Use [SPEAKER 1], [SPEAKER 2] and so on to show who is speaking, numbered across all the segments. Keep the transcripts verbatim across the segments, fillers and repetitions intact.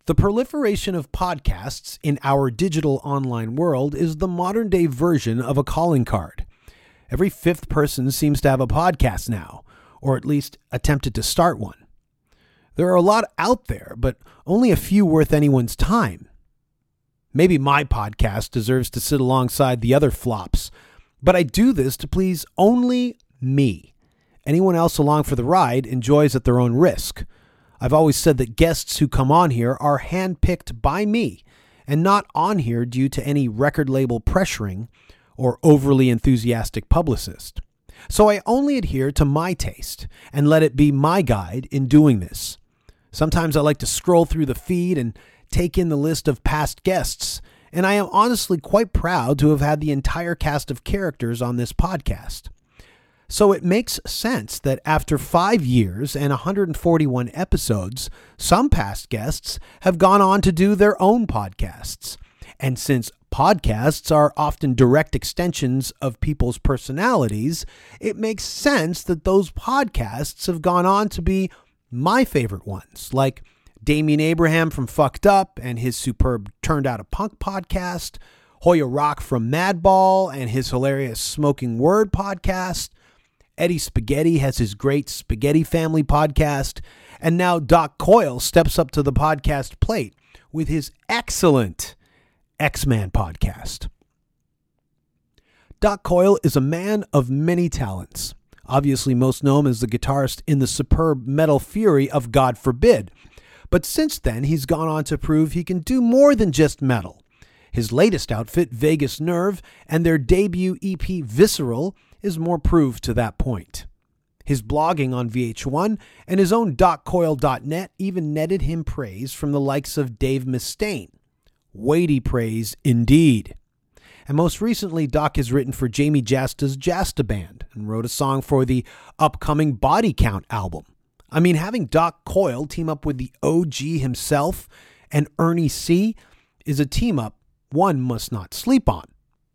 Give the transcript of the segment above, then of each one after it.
[SPEAKER 1] The proliferation of podcasts in our digital online world is the modern day version of a calling card. Every fifth person seems to have a podcast now, or at least attempted to start one. There are a lot out there, but only a few worth anyone's time. Maybe my podcast deserves to sit alongside the other flops, but I do this to please only me. Anyone else along for the ride enjoys at their own risk. I've always said that guests who come on here are handpicked by me and not on here due to any record label pressuring or overly enthusiastic publicist. So I only adhere to my taste and let it be my guide in doing this. Sometimes I like to scroll through the feed and take in the list of past guests, and I am honestly quite proud to have had the entire cast of characters on this podcast. So it makes sense that after five years and one hundred forty-one episodes, some past guests have gone on to do their own podcasts. And since podcasts are often direct extensions of people's personalities, it makes sense that those podcasts have gone on to be my favorite ones, like Damian Abraham from Fucked Up and his superb Turned Out a Punk podcast, Hoya Rock from Madball and his hilarious Smoking Word podcast, Eddie Spaghetti has his great Spaghetti Family podcast, and now Doc Coyle steps up to the podcast plate with his excellent X-Man podcast. Doc Coyle is a man of many talents, obviously most known as the guitarist in the superb metal fury of God Forbid, but since then he's gone on to prove he can do more than just metal. His latest outfit, Vegas Nerve, and their debut E P, Visceral, is more proof to that point. His blogging on V H one and his own doc coyle dot net even netted him praise from the likes of Dave Mustaine. Weighty praise indeed. And most recently, Doc has written for Jamie Jasta's Jasta Band and wrote a song for the upcoming Body Count album. I mean, having Doc Coyle team up with the O G himself and Ernie C is a team up one must not sleep on.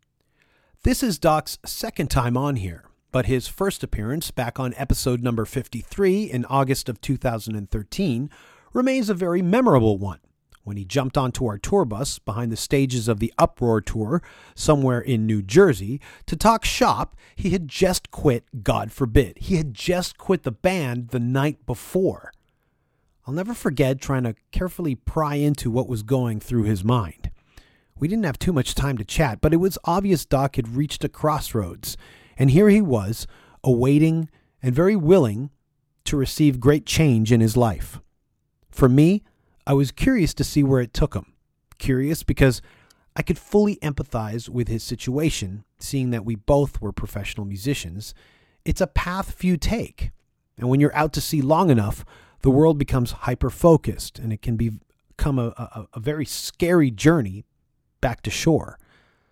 [SPEAKER 1] This is Doc's second time on here, but his first appearance back on episode number fifty-three in August of two thousand thirteen remains a very memorable one, when he jumped onto our tour bus behind the stages of the Uproar Tour somewhere in New Jersey to talk shop. He had just quit God Forbid. He had just quit the band the night before. I'll never forget trying to carefully pry into what was going through his mind. We didn't have too much time to chat, but it was obvious Doc had reached a crossroads, and here he was, awaiting and very willing to receive great change in his life. For me, I was curious to see where it took him. Curious because I could fully empathize with his situation, seeing that we both were professional musicians. It's a path few take, and when you're out to sea long enough, the world becomes hyper-focused, and it can be, become a, a, a very scary journey back to shore.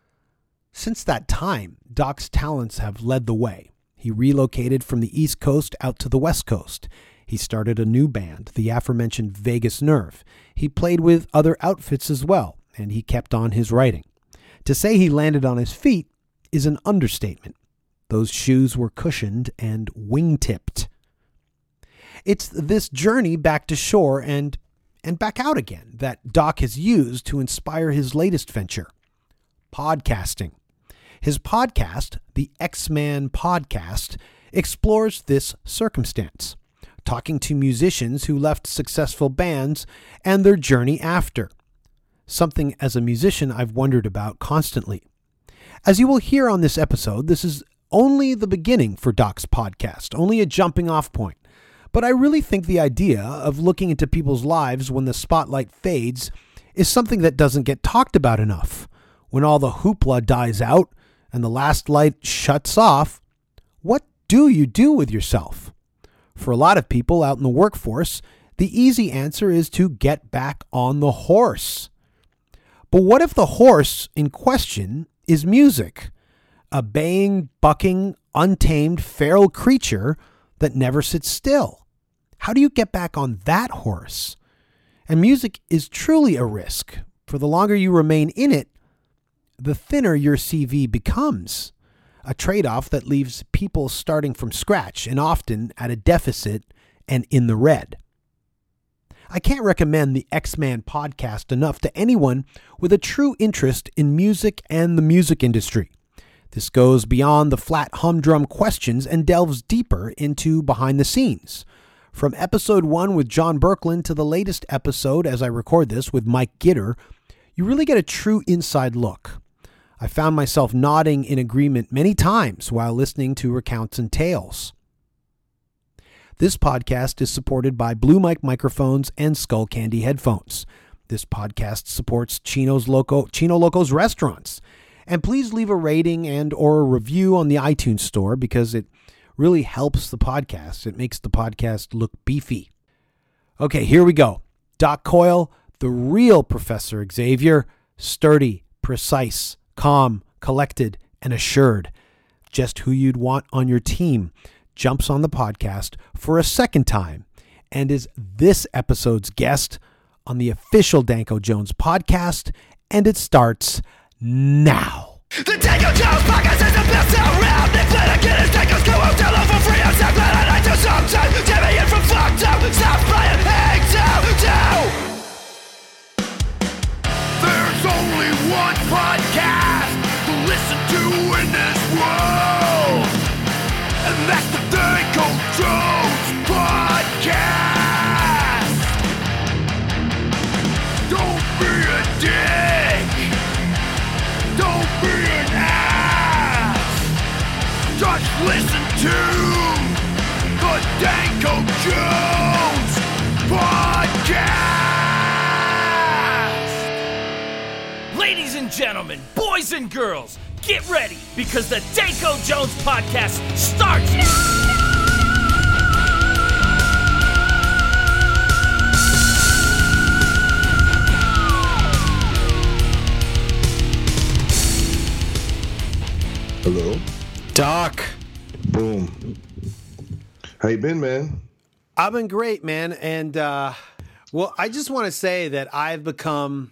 [SPEAKER 1] Since that time, Doc's talents have led the way. He relocated from the East Coast out to the West Coast. He started a new band, the aforementioned Vegas Nerve. He played with other outfits as well, and he kept on his writing. To say he landed on his feet is an understatement. Those shoes were cushioned and wing-tipped. It's this journey back to shore and and back out again that Doc has used to inspire his latest venture, podcasting. His podcast, the X-Man Podcast, explores this circumstance, talking to musicians who left successful bands and their journey after. Something as a musician I've wondered about constantly. As you will hear on this episode, this is only the beginning for Doc's podcast, only a jumping off point. But I really think the idea of looking into people's lives when the spotlight fades is something that doesn't get talked about enough. When all the hoopla dies out and the last light shuts off, what do you do with yourself? For a lot of people out in the workforce, the easy answer is to get back on the horse. But what if the horse in question is music? A baying, bucking, untamed, feral creature that never sits still. How do you get back on that horse? And music is truly a risk. For the longer you remain in it, the thinner your C V becomes. A trade-off that leaves people starting from scratch and often at a deficit and in the red. I can't recommend the X-Man podcast enough to anyone with a true interest in music and the music industry. This goes beyond the flat humdrum questions and delves deeper into behind the scenes. From episode one with John Berkland to the latest episode, as I record this, with Mike Gitter, you really get a true inside look. I found myself nodding in agreement many times while listening to recounts and tales. This podcast is supported by Blue Mic microphones and Skull Candy headphones. This podcast supports Chino's Loco, Chino Loco's restaurants. And please leave a rating and or a review on the iTunes store because it really helps the podcast. It makes the podcast look beefy. Okay, here we go. Doc Coyle, the real Professor Xavier, sturdy, precise, calm, collected, and assured. Just who you'd want on your team, jumps on the podcast for a second time and is this episode's guest on the official Danko Jones podcast, and it starts now.
[SPEAKER 2] The Danko Jones podcast is the best around. They play to get his Dankos go out down for free. I'm so glad I like to sometimes. Get me in from fucked up. Stop playing hang down, down. There's only one podcast to listen to in this world, and that's the Danko Jones podcast. Don't be a dick. Don't be an ass. Just listen to the Danko Jones podcast.
[SPEAKER 3] Ladies and gentlemen, boys and girls, get ready because the Danko Jones podcast starts now.
[SPEAKER 4] Hello.
[SPEAKER 1] Doc.
[SPEAKER 4] Boom. How you been, man?
[SPEAKER 1] I've been great, man. And, uh, well, I just want to say that I've become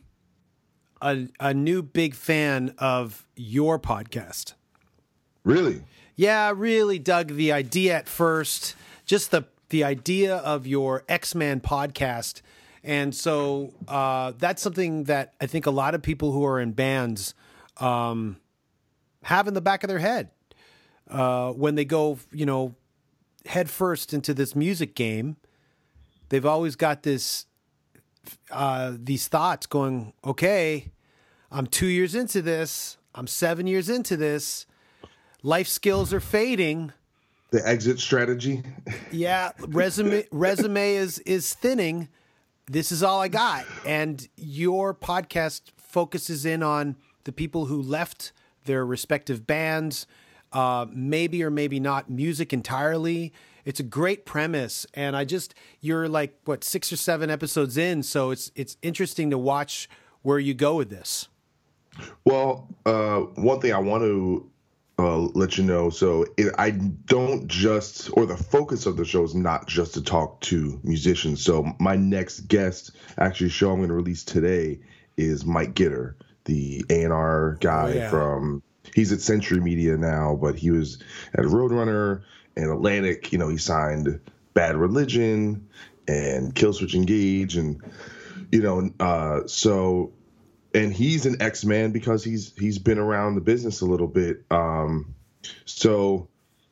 [SPEAKER 1] a, a new big fan of your podcast.
[SPEAKER 4] Really?
[SPEAKER 1] Yeah, I really dug the idea at first, just the, the idea of your X-Man podcast. And so uh, that's something that I think a lot of people who are in bands um, have in the back of their head uh, when they go, you know, head first into this music game. They've always got this, uh, these thoughts going, okay, I'm two years into this. I'm seven years into this. Life skills are fading.
[SPEAKER 4] The exit strategy.
[SPEAKER 1] Yeah. Resume, resume is, is thinning. This is all I got. And your podcast focuses in on the people who left their respective bands, uh, maybe or maybe not music entirely. It's a great premise, and I just you're like what six or seven episodes in, so it's it's interesting to watch where you go with this.
[SPEAKER 4] Well, uh, one thing I want to uh, let you know, so it, I don't just, or the focus of the show is not just to talk to musicians. So my next guest, actually, show I'm going to release today is Mike Gitter, the A and R guy. Oh, yeah. From he's at Century Media now, but he was at Roadrunner and Atlantic. You know, he signed Bad Religion and Killswitch Engage, and you know, uh, so and he's an X-Man because he's he's been around the business a little bit. Um, so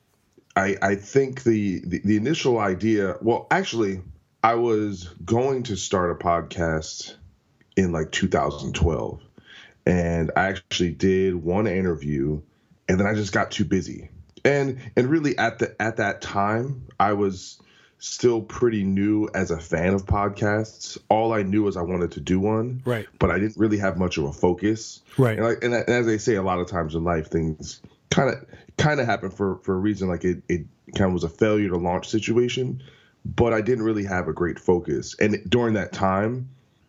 [SPEAKER 4] I I think the, the the initial idea. Well, actually, I was going to start a podcast in like two thousand twelve. And I actually did one interview, and then I just got too busy. And and really at the at that time, I was still pretty new as a fan of podcasts. All I knew was I wanted to do one,
[SPEAKER 1] right?
[SPEAKER 4] But I didn't really have much of a focus,
[SPEAKER 1] right?
[SPEAKER 4] And, like, and, and as they say, a lot of times in life, things kind of kind of happen for for a reason. Like it it kind of was a failure to launch situation, but I didn't really have a great focus. And during that time,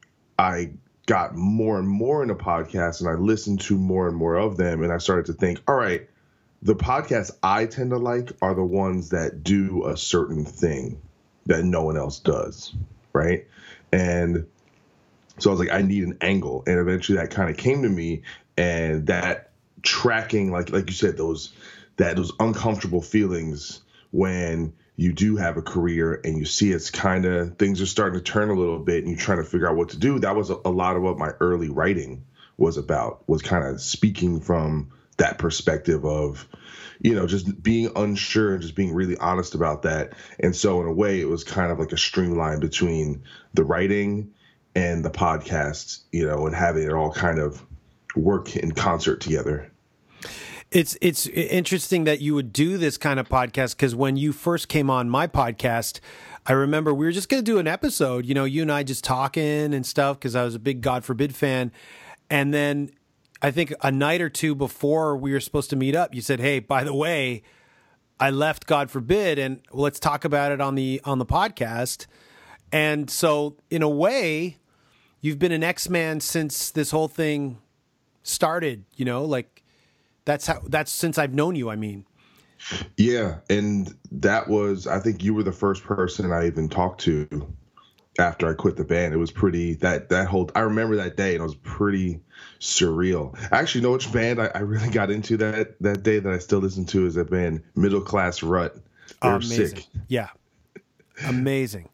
[SPEAKER 4] I got more and more into podcasts, and I listened to more and more of them, and I started to think, all right, the podcasts I tend to like are the ones that do a certain thing that no one else does, right? And so I was like, I need an angle, and eventually that kind of came to me, and that tracking, like like you said, those that those uncomfortable feelings when you do have a career and you see it's kind of things are starting to turn a little bit and you're trying to figure out what to do. That was a, a lot of what my early writing was about, was kind of speaking from that perspective of, you know, just being unsure and just being really honest about that. And so in a way, it was kind of like a streamline between the writing and the podcast, you know, and having it all kind of work in concert together.
[SPEAKER 1] It's it's interesting that you would do this kind of podcast, because when you first came on my podcast, I remember we were just going to do an episode, you know, you and I just talking and stuff, because I was a big God Forbid fan. And then I think a night or two before we were supposed to meet up, you said, hey, by the way, I left God Forbid and let's talk about it on the on the podcast. And so in a way, you've been an X-Man since this whole thing started, you know, like that's how that's since I've known you, I mean.
[SPEAKER 4] Yeah, and that was, I think you were the first person I even talked to after I quit the band. It was pretty, that that whole, I remember that day, and it was pretty surreal. I actually know which band I, I really got into that that day that I still listen to, is that band Middle Class Rut. They were
[SPEAKER 1] Amazing.
[SPEAKER 4] sick.
[SPEAKER 1] Yeah. Amazing.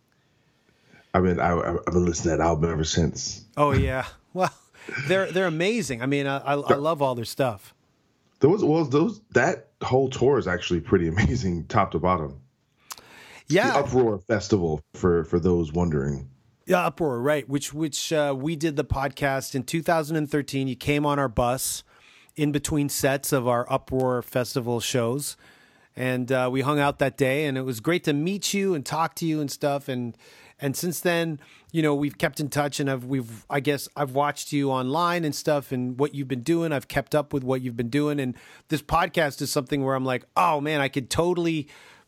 [SPEAKER 4] I mean, I, I've been listening to that album ever since.
[SPEAKER 1] Oh, yeah. Well, they're they're amazing. I mean, I, I, I love all their stuff.
[SPEAKER 4] Those, well, those that whole tour is actually pretty amazing, top to bottom.
[SPEAKER 1] Yeah,
[SPEAKER 4] the Uproar Festival, for for those wondering.
[SPEAKER 1] Yeah, Uproar, right? Which which uh, we did the podcast in two thousand thirteen. You came on our bus in between sets of our Uproar Festival shows, and uh, we hung out that day. And it was great to meet you and talk to you and stuff. And and since then, you know, we've kept in touch, and I've we've I guess I've watched you online and stuff, and what you've been doing. I've kept up with what you've been doing, and this podcast is something where I'm like, oh man, I could totally,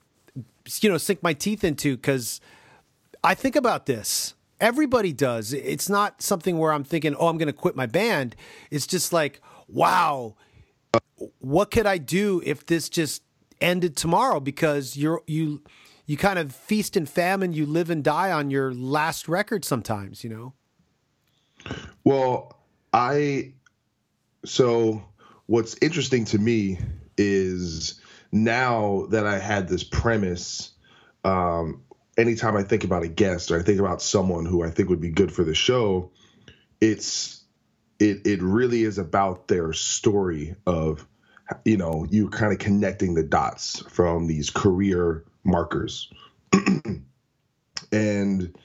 [SPEAKER 1] you know, sink my teeth into, because I think about this. Everybody does. It's not something where I'm thinking, oh, I'm going to quit my band. It's just like, wow, what could I do if this just ended tomorrow? Because you're you. You kind of feast and famine, you live and die on your last record sometimes, you know?
[SPEAKER 4] Well, I, so what's interesting to me is now that I had this premise, um, anytime I think about a guest or I think about someone who I think would be good for the show, it's, it, it really is about their story of, you know, you kind of connecting the dots from these career markers and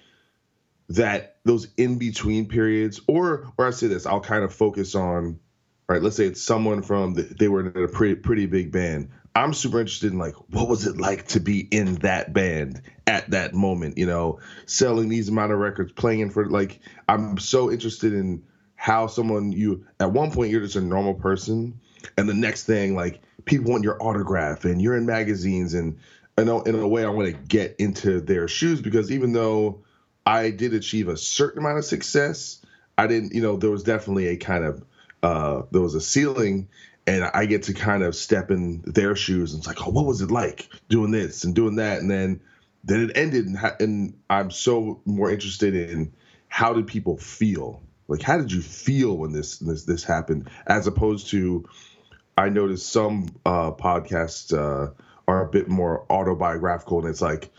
[SPEAKER 4] that those in between periods, or or I say this, I'll kind of focus on, right, let's say it's someone from the, they were in a pretty pretty big band. I'm super interested in, like, what was it like to be in that band at that moment, you know, selling these amount of records, playing for, like, I'm so interested in how someone, you at one point you're just a normal person, and the next thing, like, people want your autograph and you're in magazines, and I know in a way I want to get into their shoes, because even though I did achieve a certain amount of success, I didn't, you know, there was definitely a kind of, uh, there was a ceiling, and I get to kind of step in their shoes, and it's like, oh, what was it like doing this and doing that? And then, then it ended, and, and I'm so more interested in how did people feel? Like, how did you feel when this, this, this happened? As opposed to, I noticed some uh, podcasts, uh, are a bit more autobiographical, and it's like,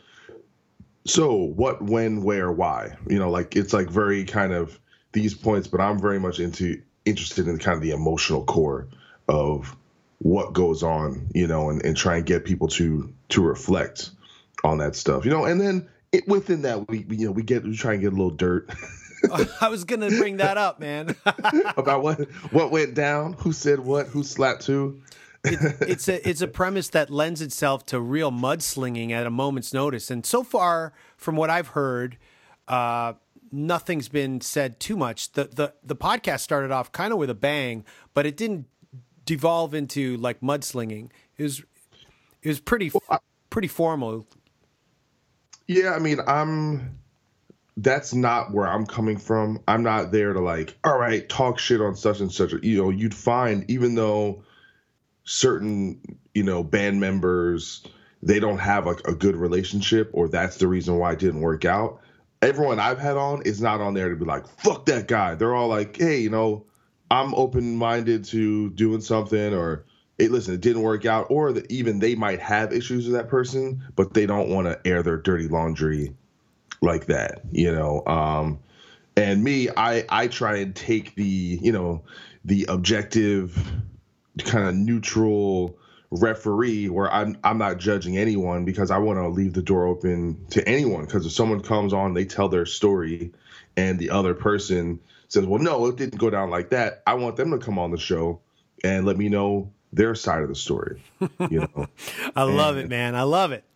[SPEAKER 4] so what, when, where, why, you know, like, it's like very kind of these points, but I'm very much into interested in kind of the emotional core of what goes on, you know, and, and try and get people to to reflect on that stuff, you know, and then it, within that we, you know, we get we try and get a little dirt.
[SPEAKER 1] I was gonna bring that up, man.
[SPEAKER 4] About what what went down, who said what, who slapped who.
[SPEAKER 1] it, it's a it's a premise that lends itself to real mudslinging at a moment's notice, and so far, from what I've heard, uh, nothing's been said too much. The the the podcast started off kind of with a bang, but it didn't devolve into like mudslinging. It was it was pretty well, I, pretty formal.
[SPEAKER 4] Yeah, I mean, I'm. That's not where I'm coming from. I'm not there to, like, all right, talk shit on such and such. You know, you'd find, even though certain, you know, band members, they don't have like a good relationship, or that's the reason why it didn't work out, everyone I've had on is not on there to be like, fuck that guy. They're all like, hey, you know, I'm open-minded to doing something, or it, listen, it didn't work out, or that even they might have issues with that person, but they don't want to air their dirty laundry like that, you know. Um, and me, I, I try and take the, you know, the objective, kind of neutral referee where I'm I'm not judging anyone, because I want to leave the door open to anyone. Because if someone comes on, they tell their story, and the other person says, well, no, it didn't go down like that, I want them to come on the show and let me know their side of the story. You know,
[SPEAKER 1] I love
[SPEAKER 4] and,
[SPEAKER 1] it, man. I love it.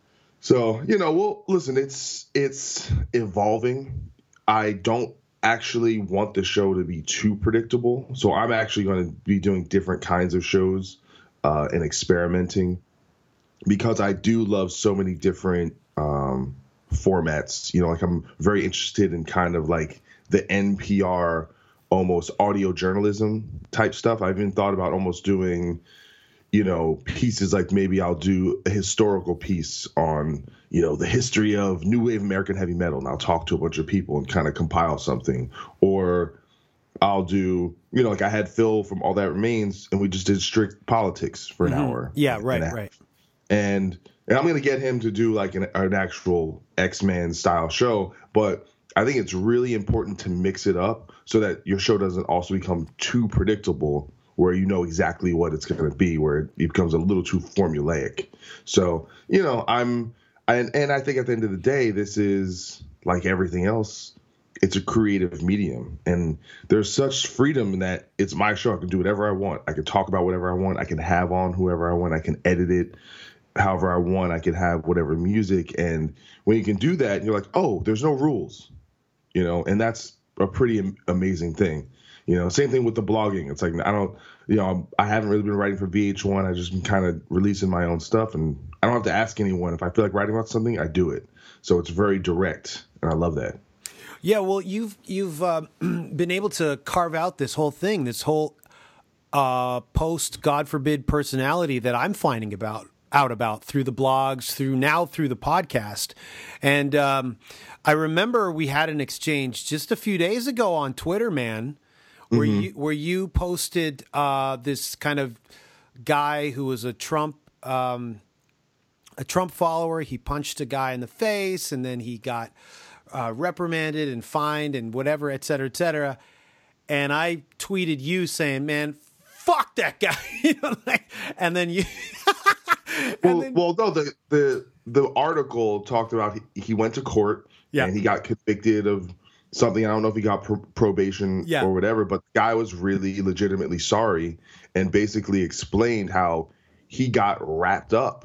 [SPEAKER 4] So, you know, well, listen, it's it's evolving. I don't actually want the show to be too predictable, so I'm actually going to be doing different kinds of shows uh, and experimenting, because I do love so many different um, formats. You know, like I'm very interested in kind of like the N P R almost audio journalism type stuff. I've even thought about almost doing, you know, pieces like maybe I'll do a historical piece on, you know, the history of new wave American heavy metal, and I'll talk to a bunch of people and kind of compile something. Or I'll do, you know, like I had Phil from All That Remains, and we just did strict politics for an mm-hmm. hour.
[SPEAKER 1] Yeah, right, right.
[SPEAKER 4] And and I'm going to get him to do like an, an actual X-Men style show, but I think it's really important to mix it up so that your show doesn't also become too predictable, where you know exactly what it's going to be, where it becomes a little too formulaic. So, you know, I'm, and, and I think at the end of the day, this is like everything else. It's a creative medium, and there's such freedom in that it's my show. I can do whatever I want. I can talk about whatever I want. I can have on whoever I want. I can edit it however I want. I can have whatever music. And when you can do that, you're like, oh, there's no rules, you know, and that's a pretty amazing thing. You know, same thing with the blogging. It's like, I don't, you know, I haven't really been writing for V H one. I've just been kind of releasing my own stuff, and I don't have to ask anyone. If I feel like writing about something, I do it. So it's very direct, and I love that.
[SPEAKER 1] Yeah, well, you've you've uh, been able to carve out this whole thing, this whole uh, post, God forbid, personality that I'm finding about out about through the blogs, through now through the podcast. And um, I remember we had an exchange just a few days ago on Twitter, man, where mm-hmm. you where you posted uh, this kind of guy who was a Trump um, a Trump follower. He punched a guy in the face, and then he got Uh, reprimanded and fined and whatever, et cetera, et cetera. And I tweeted you saying, man, fuck that guy. You know, like, and then you. and
[SPEAKER 4] well,
[SPEAKER 1] then,
[SPEAKER 4] well, no, the, the, the article talked about he, he went to court yeah. and he got convicted of something. I don't know if he got pr- probation yeah. or whatever, but the guy was really legitimately sorry and basically explained how he got wrapped up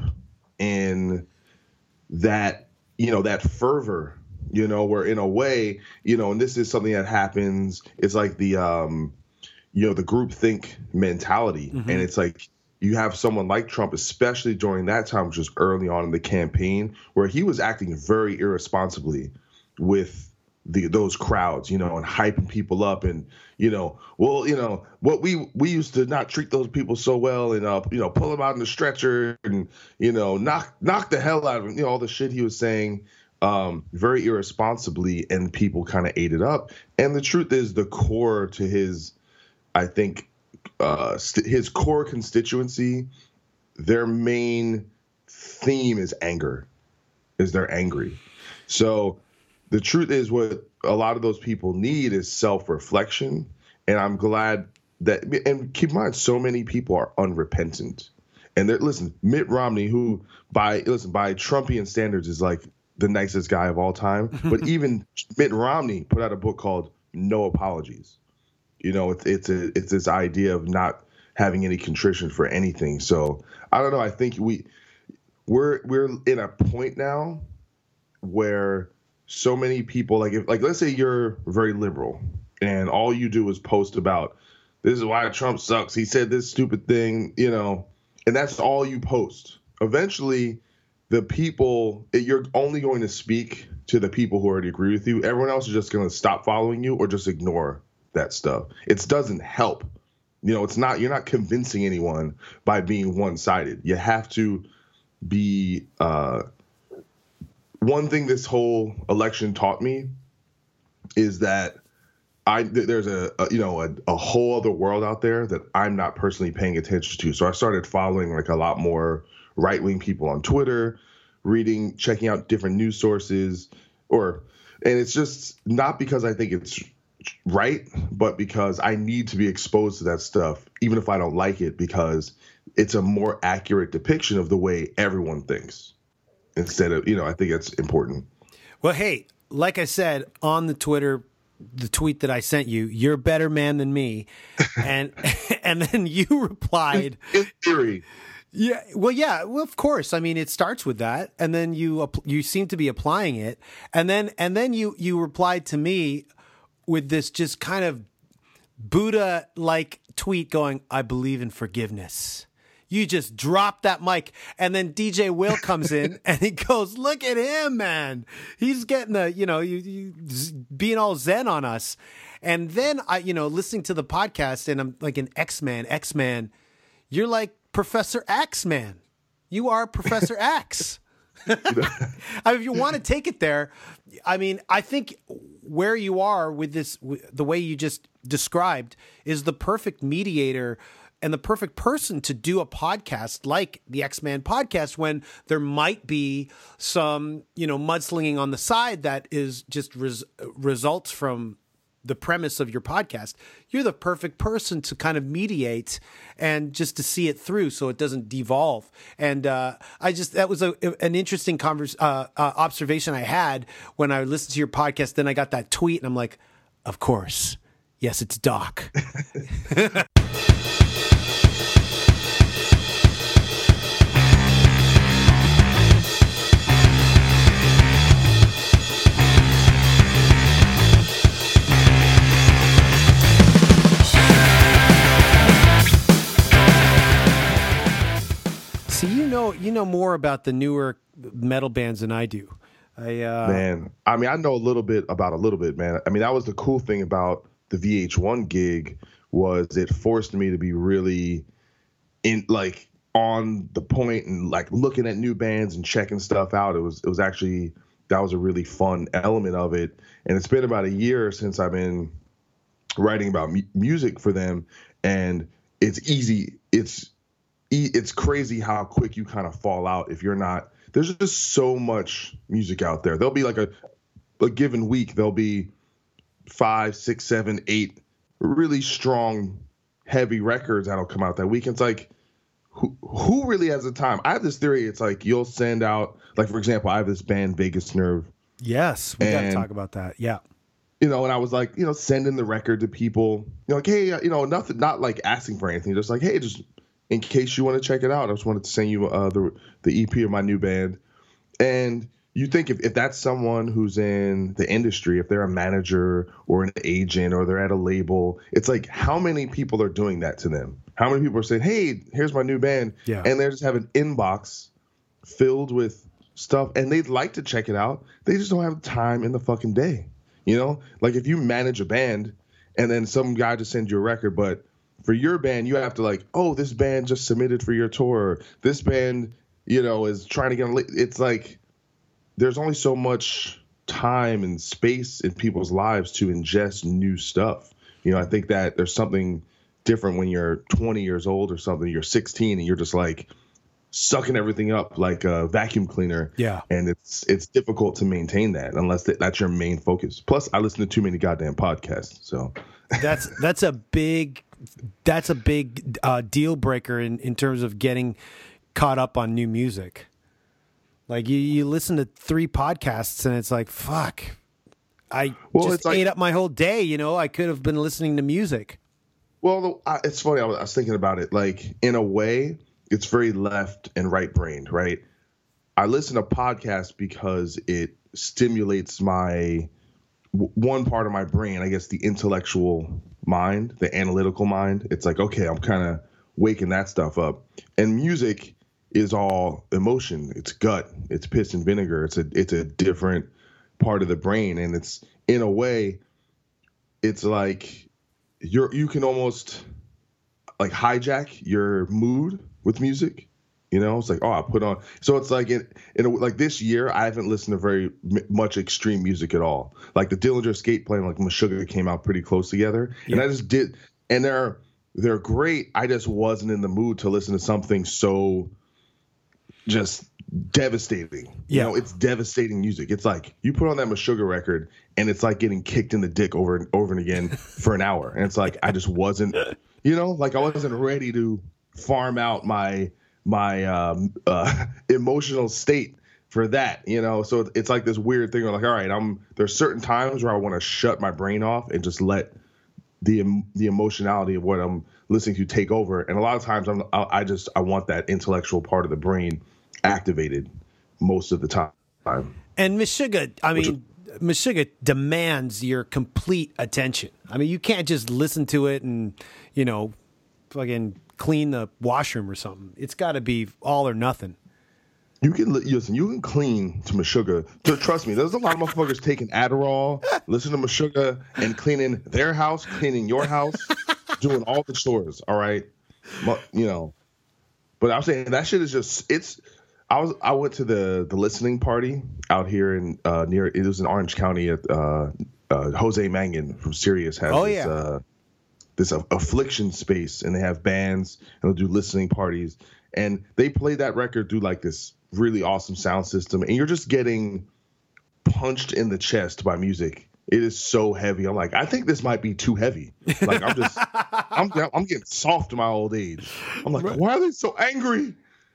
[SPEAKER 4] in that, you know, that fervor. You know, where in a way, you know, and this is something that happens. It's like the, um, you know, the groupthink mentality. Mm-hmm. And it's like you have someone like Trump, especially during that time, which was early on in the campaign, where he was acting very irresponsibly with the those crowds, you know, and hyping people up. And, you know, well, you know, what we we used to not treat those people so well and, uh, you know, pull them out in the stretcher and, you know, knock knock the hell out of them. You know, all the shit he was saying. Um, very irresponsibly, and people kind of ate it up. And the truth is, the core to his, I think, uh, st- his core constituency, their main theme is anger, is they're angry. So the truth is, what a lot of those people need is self-reflection. And I'm glad that, and keep in mind, so many people are unrepentant. And they're, listen, Mitt Romney, who by, listen, by Trumpian standards is like the nicest guy of all time. But even Mitt Romney put out a book called No Apologies. You know, it's it's a, it's this idea of not having any contrition for anything. So I don't know. I think we we're we're in a point now where so many people, like if like let's say you're very liberal and all you do is post about this is why Trump sucks. He said this stupid thing, you know, and that's all you post. Eventually, the people, you're only going to speak to the people who already agree with you. Everyone else is just going to stop following you or just ignore that stuff. It doesn't help. You know, it's not, you're not convincing anyone by being one-sided. You have to be, uh, one thing this whole election taught me is that I there's a, a you know a, a whole other world out there that I'm not personally paying attention to. So I started following like a lot more right wing people on Twitter, reading, checking out different news sources, or and it's just not because I think it's right, but because I need to be exposed to that stuff, even if I don't like it, because it's a more accurate depiction of the way everyone thinks. Instead of, you know, I think it's important.
[SPEAKER 1] Well, hey, like I said on the Twitter, the tweet that I sent you, you're a better man than me. And and then you replied.
[SPEAKER 4] In, in theory.
[SPEAKER 1] Yeah. Well, yeah. Well, of course. I mean, it starts with that. And then you you seem to be applying it. And then and then you, you replied to me with this just kind of Buddha-like tweet going, I believe in forgiveness. You just drop that mic, and then D J Will comes in and he goes, look at him, man. He's getting the, you know, you, you being all zen on us. And then I, you know, listening to the podcast and I'm like an X-Man, X-Man, you're like Professor X-Man. You are Professor X. I mean, if you want to take it there, I mean, I think where you are with this, the way you just described, is the perfect mediator and the perfect person to do a podcast like the X-Man podcast, when there might be some, you know, mudslinging on the side that is just res- results from the premise of your podcast. You're the perfect person to kind of mediate and just to see it through so it doesn't devolve. And uh, I just, that was a, an interesting converse, uh, uh, observation I had when I listened to your podcast. Then I got that tweet and I'm like, of course. Yes, it's Doc. See, you know, you know more about the newer metal bands than I do. I, uh...
[SPEAKER 4] Man, I mean, I know a little bit about a little bit, man. I mean, that was the cool thing about the V H one gig, was it forced me to be really in, like, on the point and like looking at new bands and checking stuff out. It was, it was actually, that was a really fun element of it. And it's been about a year since I've been writing about mu- music for them, and it's easy. It's It's crazy how quick you kind of fall out if you're not. There's just so much music out there. There'll be like a, a given week, there'll be five, six, seven, eight really strong, heavy records that'll come out that week. And it's like, who who really has the time? I have this theory. It's like you'll send out, like, for example, I have this band, Vegas Nerve.
[SPEAKER 1] Yes, we got to
[SPEAKER 4] And-
[SPEAKER 1] talk about that. Yeah.
[SPEAKER 4] You know, and I was like, you know, sending the record to people, you know, like, hey, uh, you know, nothing, not like asking for anything, just like, hey, just in case you want to check it out, I just wanted to send you uh, the the E P of my new band. And you think if, if that's someone who's in the industry, if they're a manager or an agent or they're at a label, it's like, how many people are doing that to them? How many people are saying, hey, here's my new band?
[SPEAKER 1] Yeah.
[SPEAKER 4] And they just have an inbox filled with stuff, and they'd like to check it out. They just don't have time in the fucking day. You know, like if you manage a band and then some guy just sends you a record, but for your band, you have to like, oh, this band just submitted for your tour. This band, you know, is trying to get on. It's like there's only so much time and space in people's lives to ingest new stuff. You know, I think that there's something different when you're twenty years old or something. You're sixteen and you're just like sucking everything up like a vacuum cleaner.
[SPEAKER 1] Yeah.
[SPEAKER 4] And it's it's difficult to maintain that unless that, that's your main focus. Plus, I listen to too many goddamn podcasts. So
[SPEAKER 1] That's that's a big that's a big uh, deal breaker in, in terms of getting caught up on new music. Like you, you listen to three podcasts and it's like, fuck, I
[SPEAKER 4] Well,
[SPEAKER 1] just
[SPEAKER 4] it's like-
[SPEAKER 1] ate up my whole day. You know, I could have been listening to music.
[SPEAKER 4] Well, I, it's funny. I was, I was thinking about it. Like, in a way, it's very left and right brained, right? I listen to podcasts because it stimulates my w- one part of my brain, I guess, the intellectual mind, the analytical mind. It's like, okay, I'm kind of waking that stuff up. And music is all emotion. It's gut. It's piss and vinegar. It's a it's a different part of the brain, and it's in a way, it's like. You're you can almost like hijack your mood with music. You know, it's like, oh, I put on. So it's like it, in a, like this year, I haven't listened to very m- much extreme music at all. Like the Dillinger Escape Plan, like Meshuggah came out pretty close together, yeah. and I just did, and they're they're great. I just wasn't in the mood to listen to something so just devastating.
[SPEAKER 1] Yeah.
[SPEAKER 4] You know, it's devastating music. It's like you put on that Meshuggah record, and it's like getting kicked in the dick over and over and again for an hour. And it's like I just wasn't, you know, like I wasn't ready to farm out my. my um, uh, emotional state for that, you know? So it's like this weird thing where like, all right, I'm, there's certain times where I want to shut my brain off and just let the, the emotionality of what I'm listening to take over. And a lot of times I'm, I just, I want that intellectual part of the brain activated most of the time.
[SPEAKER 1] And Meshuggah, I mean, Which, Meshuggah demands your complete attention. I mean, you can't just listen to it and, you know, fucking clean the washroom or something. It's got to be all or nothing.
[SPEAKER 4] You can listen. You can clean to Meshuggah. Trust me. There's a lot of motherfuckers taking Adderall, listening to Meshuggah, and cleaning their house, cleaning your house, doing all the chores. All right, you know. But I'm saying that shit is just. It's. I was. I went to the the listening party out here in uh, near. It was in Orange County at uh, uh, Jose Mangan from Sirius has.
[SPEAKER 1] Oh
[SPEAKER 4] this,
[SPEAKER 1] yeah.
[SPEAKER 4] Uh, this affliction space, and they have bands and they'll do listening parties, and they play that record through like this really awesome sound system, and you're just getting punched in the chest by music. It is so heavy. I'm like, I think this might be too heavy. Like I'm just, I'm, I'm getting soft in my old age. I'm like, why are they so angry?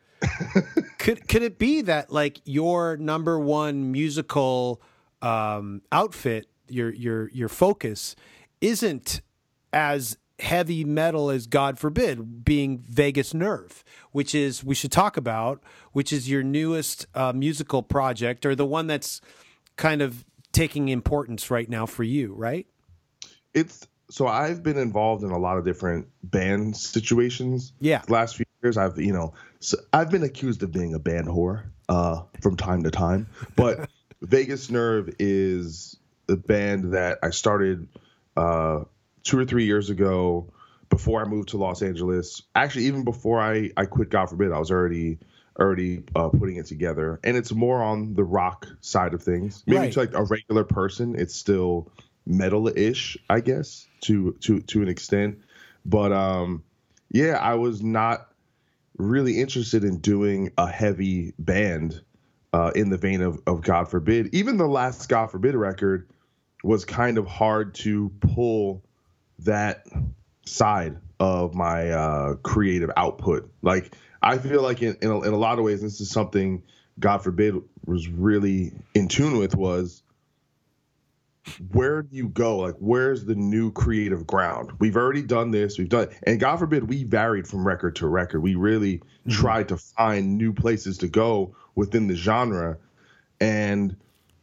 [SPEAKER 1] could could it be that like your number one musical um, outfit, your your your focus, isn't as heavy metal as, God forbid, being Vegas Nerve, which is, we should talk about, which is your newest uh, musical project, or the one that's kind of taking importance right now for you, right?
[SPEAKER 4] It's, so I've been involved in a lot of different band situations.
[SPEAKER 1] Yeah.
[SPEAKER 4] The last few years, I've, you know, so I've been accused of being a band whore uh, from time to time, but Vegas Nerve is the band that I started uh, two or three years ago before I moved to Los Angeles. Actually, even before I, I quit God Forbid, I was already already uh, putting it together. And it's more on the rock side of things. Maybe
[SPEAKER 1] right.
[SPEAKER 4] to like a regular person, it's still metal-ish, I guess, to to to an extent. But um, yeah, I was not really interested in doing a heavy band uh, in the vein of, of God Forbid. Even the last God Forbid record was kind of hard to pull that side of my uh, creative output. Like I feel like in, in, a, in a lot of ways, this is something God Forbid was really in tune with, was where do you go? Like, where's the new creative ground? We've already done this. We've done, and God forbid, we varied from record to record. We really mm-hmm. tried to find new places to go within the genre. And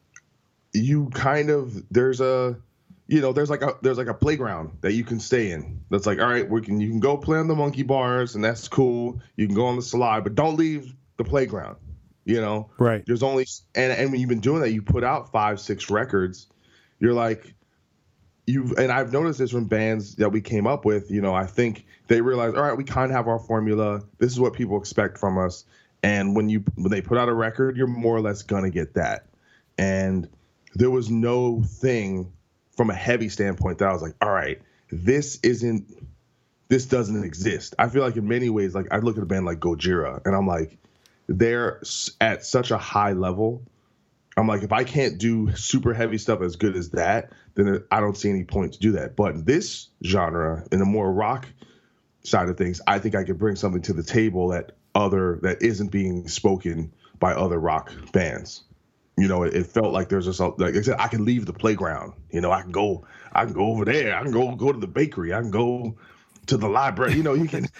[SPEAKER 4] you kind of, there's a, you know, there's like a there's like a playground that you can stay in. That's like, all right, we can you can go play on the monkey bars, and that's cool. You can go on the slide, but don't leave the playground. You know,
[SPEAKER 1] right?
[SPEAKER 4] There's only and and when you've been doing that, you put out five, six records. You're like, you and I've noticed this from bands that we came up with. You know, I think they realize, all right, we kind of have our formula. This is what people expect from us. And when you when they put out a record, you're more or less gonna get that. And there was no thing from a heavy standpoint that I was like, all right, this isn't, this doesn't exist. I feel like in many ways, like I look at a band like Gojira and I'm like, they're at such a high level. I'm like, if I can't do super heavy stuff as good as that, then I don't see any point to do that. But this genre, in a more rock side of things, I think I could bring something to the table that other, that isn't being spoken by other rock bands. You know, it, it felt like there's just a, like I said, I can leave the playground. You know, I can go, I can go over there. I can go go to the bakery. I can go to the library. You know, you can,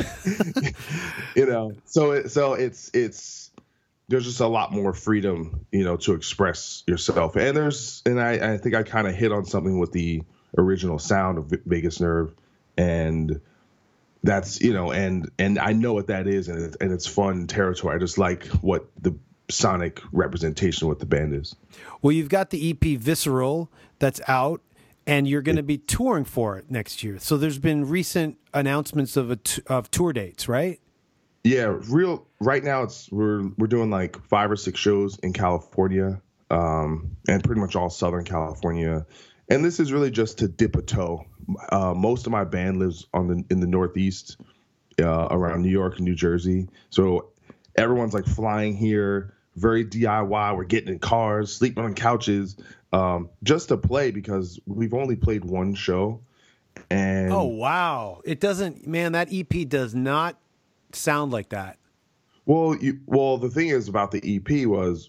[SPEAKER 4] you know. So it, so it's it's there's just a lot more freedom, you know, to express yourself. And there's and I, I think I kind of hit on something with the original sound of Vegas Nerve, and that's you know, and and I know what that is, and it's, and it's fun territory. I just like what the sonic representation of what the band is.
[SPEAKER 1] Well, you've got the E P Visceral that's out, and you're going to be touring for it next year. So there's been recent announcements of a t- of tour dates, right?
[SPEAKER 4] Yeah, real right now it's we're we're doing like five or six shows in California, um, and pretty much all Southern California. And this is really just to dip a toe. Uh, most of my band lives on the in the Northeast, uh, around New York and New Jersey. So everyone's like flying here, very D I Y. We're getting in cars, sleeping on couches, um, just to play because we've only played one show. And
[SPEAKER 1] oh wow, it doesn't, man. That E P does not sound like that.
[SPEAKER 4] Well, you, well, the thing is about the E P was,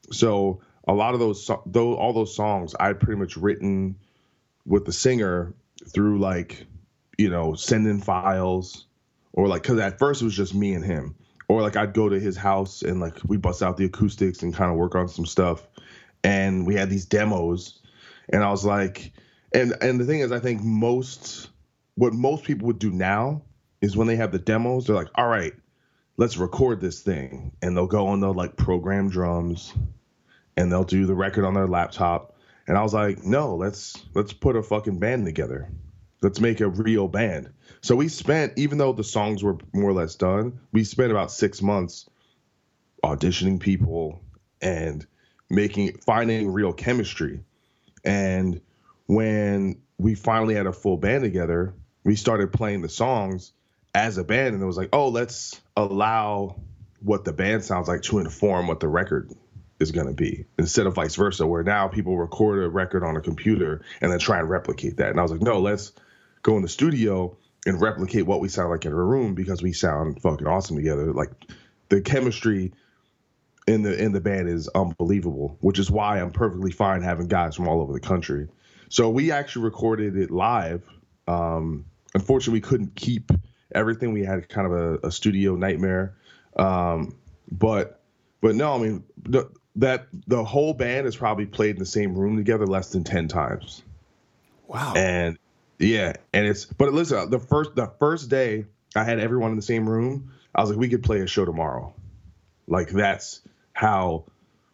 [SPEAKER 4] so a lot of those, though, all those songs I'd pretty much written with the singer through like, you know, sending files, or like, cause at first it was just me and him, or like I'd go to his house and like we bust out the acoustics and kind of work on some stuff, and we had these demos, and I was like, and and the thing is, I think most what most people would do now is when they have the demos, they're like, all right, let's record this thing. And they'll go and they'll like program drums and they'll do the record on their laptop. And I was like, no, let's let's put a fucking band together. Let's make a real band. So we spent, even though the songs were more or less done, we spent about six months auditioning people and making, finding real chemistry. And when we finally had a full band together, we started playing the songs as a band, and it was like, oh, let's allow what the band sounds like to inform what the record is going to be, instead of vice versa, where now people record a record on a computer and then try and replicate that. And I was like, no, let's go in the studio and replicate what we sound like in a room, because we sound fucking awesome together. Like the chemistry in the in the band is unbelievable, which is why I'm perfectly fine having guys from all over the country. So we actually recorded it live. Um, unfortunately, we couldn't keep everything. We had kind of a, a studio nightmare. Um, but but no, I mean, the, that the whole band has probably played in the same room together less than ten times.
[SPEAKER 1] Wow.
[SPEAKER 4] And yeah, and it's, but listen, the first the first day I had everyone in the same room, I was like, we could play a show tomorrow. Like that's how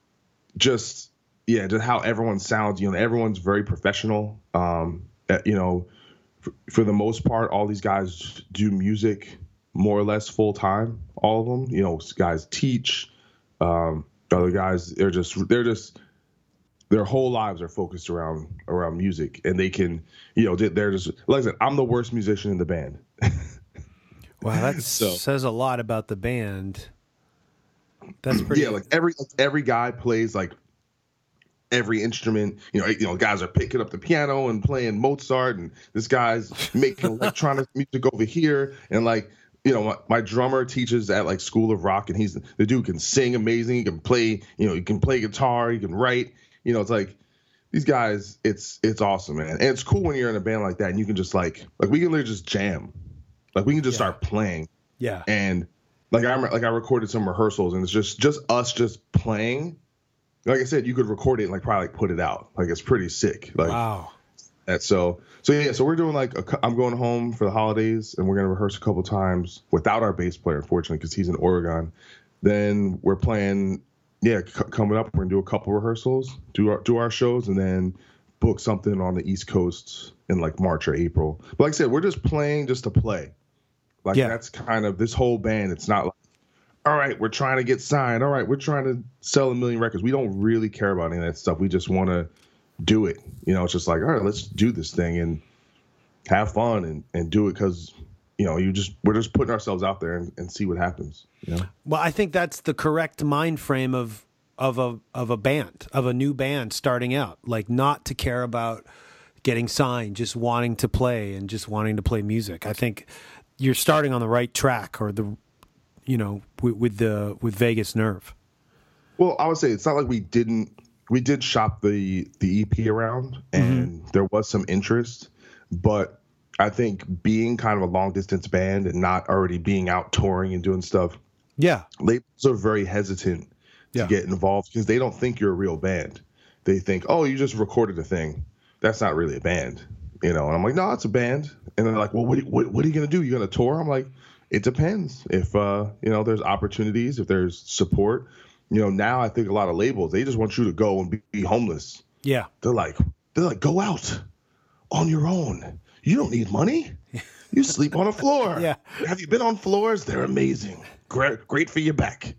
[SPEAKER 4] just yeah, just how everyone sounds. You know, everyone's very professional. Um, you know, for, for the most part, all these guys do music more or less full time. All of them, you know, guys teach. Um, other guys, they're just they're just their whole lives are focused around around music, and they can, you know, they're just, like I said, I'm the worst musician in the band.
[SPEAKER 1] Wow, that
[SPEAKER 4] so,
[SPEAKER 1] says a lot about the band. That's pretty.
[SPEAKER 4] Yeah, like every every guy plays like every instrument. You know, you know, guys are picking up the piano and playing Mozart, and this guy's making electronic music over here, and like, you know, my, my drummer teaches at like School of Rock, and he's the dude can sing amazing. He can play, you know, he can play guitar, he can write. You know, it's like these guys. It's it's awesome, man, and it's cool when you're in a band like that, and you can just like like we can literally just jam, like we can just
[SPEAKER 1] Yeah.
[SPEAKER 4] start playing.
[SPEAKER 1] Yeah.
[SPEAKER 4] And like I remember, like I recorded some rehearsals, and it's just just us just playing. Like I said, you could record it and like probably like put it out. Like it's pretty sick. Like
[SPEAKER 1] Wow.
[SPEAKER 4] that. So so yeah. So we're doing like a, cou- I'm going home for the holidays, and we're gonna rehearse a couple times without our bass player, unfortunately, because he's in Oregon. Then we're playing. Yeah, c- coming up, we're gonna do a couple rehearsals, do our do our shows, and then book something on the East Coast in like March or April. But like I said, we're just playing just to play. Like
[SPEAKER 1] Yeah.
[SPEAKER 4] that's kind of this whole band. It's not like, all right, we're trying to get signed. All right, we're trying to sell a million records. We don't really care about any of that stuff. We just want to do it. You know, it's just like, all right, let's do this thing and have fun and, and do it because, you know, you just we're just putting ourselves out there and, and see what happens. You know?
[SPEAKER 1] Well, I think that's the correct mind frame of of a of a band, of a new band starting out. Like not to care about getting signed, just wanting to play and just wanting to play music. I think you're starting on the right track, or the, you know, with, with the with Vegas Nerve.
[SPEAKER 4] Well, I would say it's not like we didn't we did shop the the E P around, and mm-hmm. there was some interest, but I think being kind of a long distance band and not already being out touring and doing stuff,
[SPEAKER 1] yeah,
[SPEAKER 4] labels are very hesitant to
[SPEAKER 1] yeah.
[SPEAKER 4] get involved because they don't think you're a real band. They think, oh, you just recorded a thing. That's not really a band, you know. And I'm like, no, it's a band. And they're like, well, what what, what are you gonna do? You gonna tour? I'm like, it depends. If uh, you know, there's opportunities, if there's support. You know, now I think a lot of labels, they just want you to go and be, be homeless.
[SPEAKER 1] Yeah,
[SPEAKER 4] they're like, they're like, go out on your own. You don't need money. You sleep on a floor.
[SPEAKER 1] Yeah.
[SPEAKER 4] Have you been on floors? They're amazing. Great, great for your back.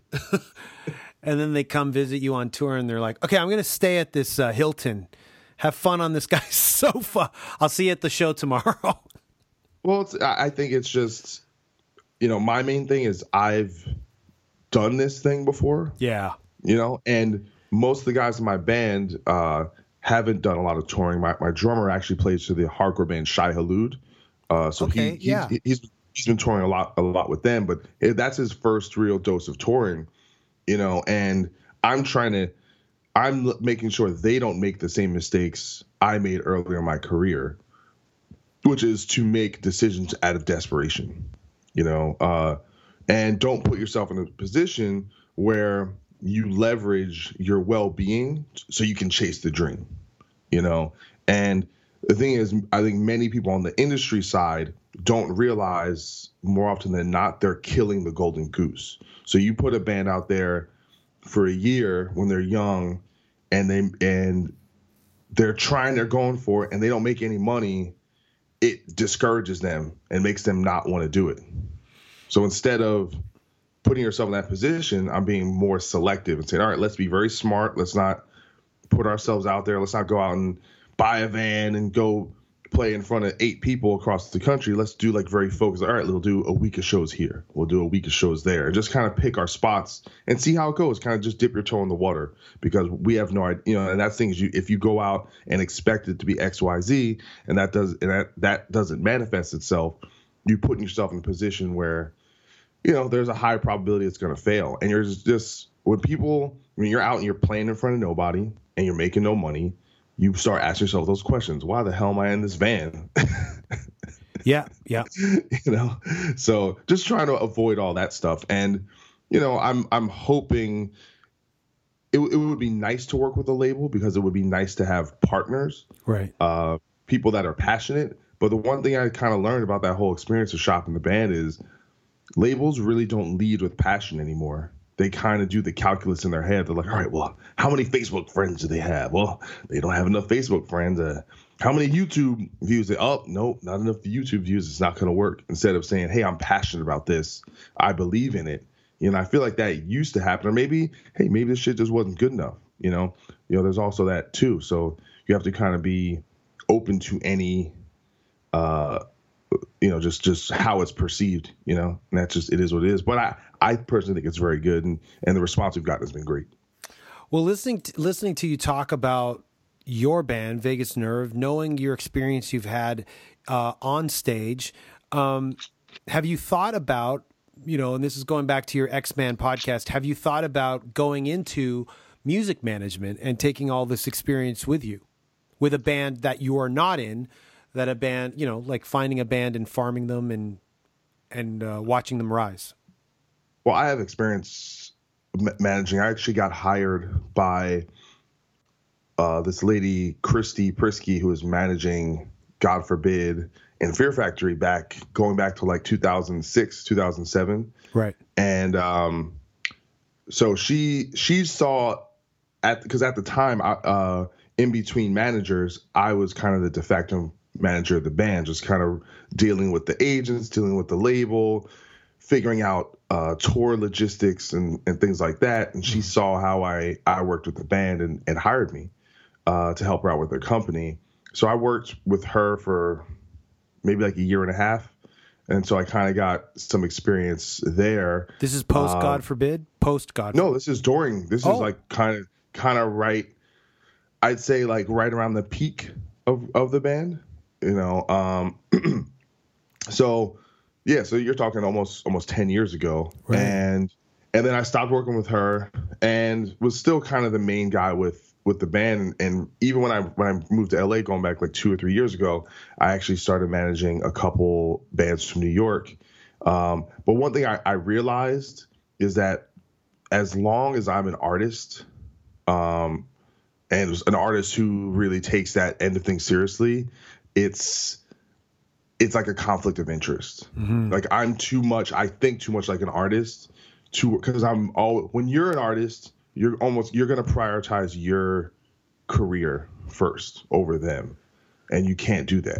[SPEAKER 1] And then they come visit you on tour and they're like, okay, I'm going to stay at this uh, Hilton. Have fun on this guy's sofa. I'll see you at the show tomorrow.
[SPEAKER 4] Well, it's, I I think it's just, you know, my main thing is I've done this thing before.
[SPEAKER 1] Yeah.
[SPEAKER 4] You know, and most of the guys in my band uh, haven't done a lot of touring. My my drummer actually plays for the hardcore band Shai Hulud. Uh, so
[SPEAKER 1] Okay,
[SPEAKER 4] he, he's,
[SPEAKER 1] yeah.
[SPEAKER 4] he's he's been touring a lot a lot with them, but it, that's his first real dose of touring. You know, and I'm trying to, I'm l- making sure they don't make the same mistakes I made earlier in my career, which is to make decisions out of desperation, you know, uh, and don't put yourself in a position where you leverage your well-being so you can chase the dream, you know. And the thing is, I think many people on the industry side don't realize more often than not they're killing the golden goose. So you put a band out there for a year when they're young and they and they're trying, they're going for it, and they don't make any money, it discourages them and makes them not want to do it. So instead of putting yourself in that position, I'm being more selective and saying, all right, let's be very smart. Let's not put ourselves out there. Let's not go out and buy a van and go play in front of eight people across the country. Let's do like very focused. All right, we'll do a week of shows here. We'll do a week of shows there, and just kind of pick our spots and see how it goes. Kind of just dip your toe in the water, because we have no idea, you know. And that's things you if you go out and expect it to be X, Y, Z, and that does and that that doesn't manifest itself, you putting yourself in a position where, you know, there's a high probability it's going to fail. And you're just, just when people when you're out and you're playing in front of nobody and you're making no money, you start asking yourself those questions. Why the hell am I in this van?
[SPEAKER 1] Yeah, yeah.
[SPEAKER 4] You know, so just trying to avoid all that stuff. And, you know, I'm I'm hoping it, it would be nice to work with a label, because it would be nice to have partners,
[SPEAKER 1] Right.
[SPEAKER 4] uh, people that are passionate. But the one thing I kind of learned about that whole experience of shopping the band is labels really don't lead with passion anymore. They kind of do the calculus in their head. They're like, all right, well, how many Facebook friends do they have? Well, they don't have enough Facebook friends. Uh, how many YouTube views? They, oh, no, not enough YouTube views. It's not going to work. Instead of saying, hey, I'm passionate about this. I believe in it. You know, I feel like that used to happen. Or maybe, hey, maybe this shit just wasn't good enough. You know, you know, there's also that too. So you have to kind of be open to any, uh, you know, just just how it's perceived, you know, and that's just, it is what it is. But I, I personally think it's very good. And, and the response we've gotten has been great.
[SPEAKER 1] Well, listening to, listening to you talk about your band, Vegas Nerve, knowing your experience you've had uh, on stage, um, have you thought about, you know, and this is going back to your X-Man podcast, have you thought about going into music management and taking all this experience with you, with a band that you are not in, that a band, you know, like finding a band and farming them and and uh, watching them rise?
[SPEAKER 4] Well, I have experience ma- managing. I actually got hired by uh, this lady, Christy Prisky, who was managing, God forbid, in Fear Factory back, going back to like two thousand six, two thousand seven.
[SPEAKER 1] Right.
[SPEAKER 4] And um, so she she saw, at because at the time, I, uh, in between managers, I was kind of the de facto manager of the band, just kind of dealing with the agents, dealing with the label, figuring out uh, tour logistics and, and things like that. And she saw how I, I worked with the band and, and hired me uh, to help her out with their company. So I worked with her for maybe like a year and a half. And so I kind of got some experience there.
[SPEAKER 1] This is post
[SPEAKER 4] Um,
[SPEAKER 1] God forbid? Post God
[SPEAKER 4] No, this is during. This
[SPEAKER 1] Oh.
[SPEAKER 4] is like kind of kind of right. I'd say like right around the peak of, of the band, you know. Um, so yeah, so you're talking almost almost ten years ago,
[SPEAKER 1] Right.
[SPEAKER 4] and and then I stopped working with her and was still kind of the main guy with with the band. And, and even when I when I moved to L A, going back like two or three years ago, I actually started managing a couple bands from New York. Um, but one thing I, I realized is that as long as I'm an artist, um, and an artist who really takes that end of things seriously, it's it's like a conflict of interest.
[SPEAKER 1] Mm-hmm.
[SPEAKER 4] Like I'm too much. I think too much like an artist. To because I'm all when you're an artist, you're almost you're gonna prioritize your career first over them, and you can't do that.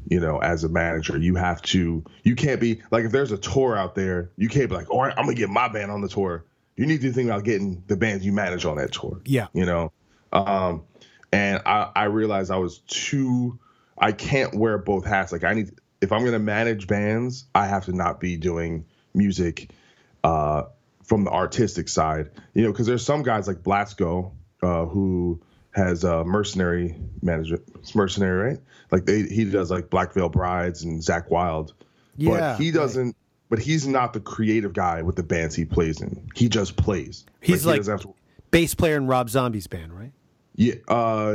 [SPEAKER 4] You know, as a manager, you have to, you can't be like, if there's a tour out there, you can't be like, all right, I'm gonna get my band on the tour. You need to think about getting the bands you manage on that tour.
[SPEAKER 1] Yeah.
[SPEAKER 4] You know, um, and I, I realized I was too, I can't wear both hats. Like I need, if I'm gonna manage bands, I have to not be doing music uh, from the artistic side. You know, because there's some guys like Blasco uh, who has a mercenary management. It's mercenary, right? Like they, he does like Black Veil Brides and Zach Wild.
[SPEAKER 1] Yeah,
[SPEAKER 4] but he doesn't. Right. But he's not the creative guy with the bands he plays in. He just plays.
[SPEAKER 1] He's
[SPEAKER 4] like,
[SPEAKER 1] like
[SPEAKER 4] he to,
[SPEAKER 1] bass player in Rob Zombie's band, right?
[SPEAKER 4] Yeah. Uh,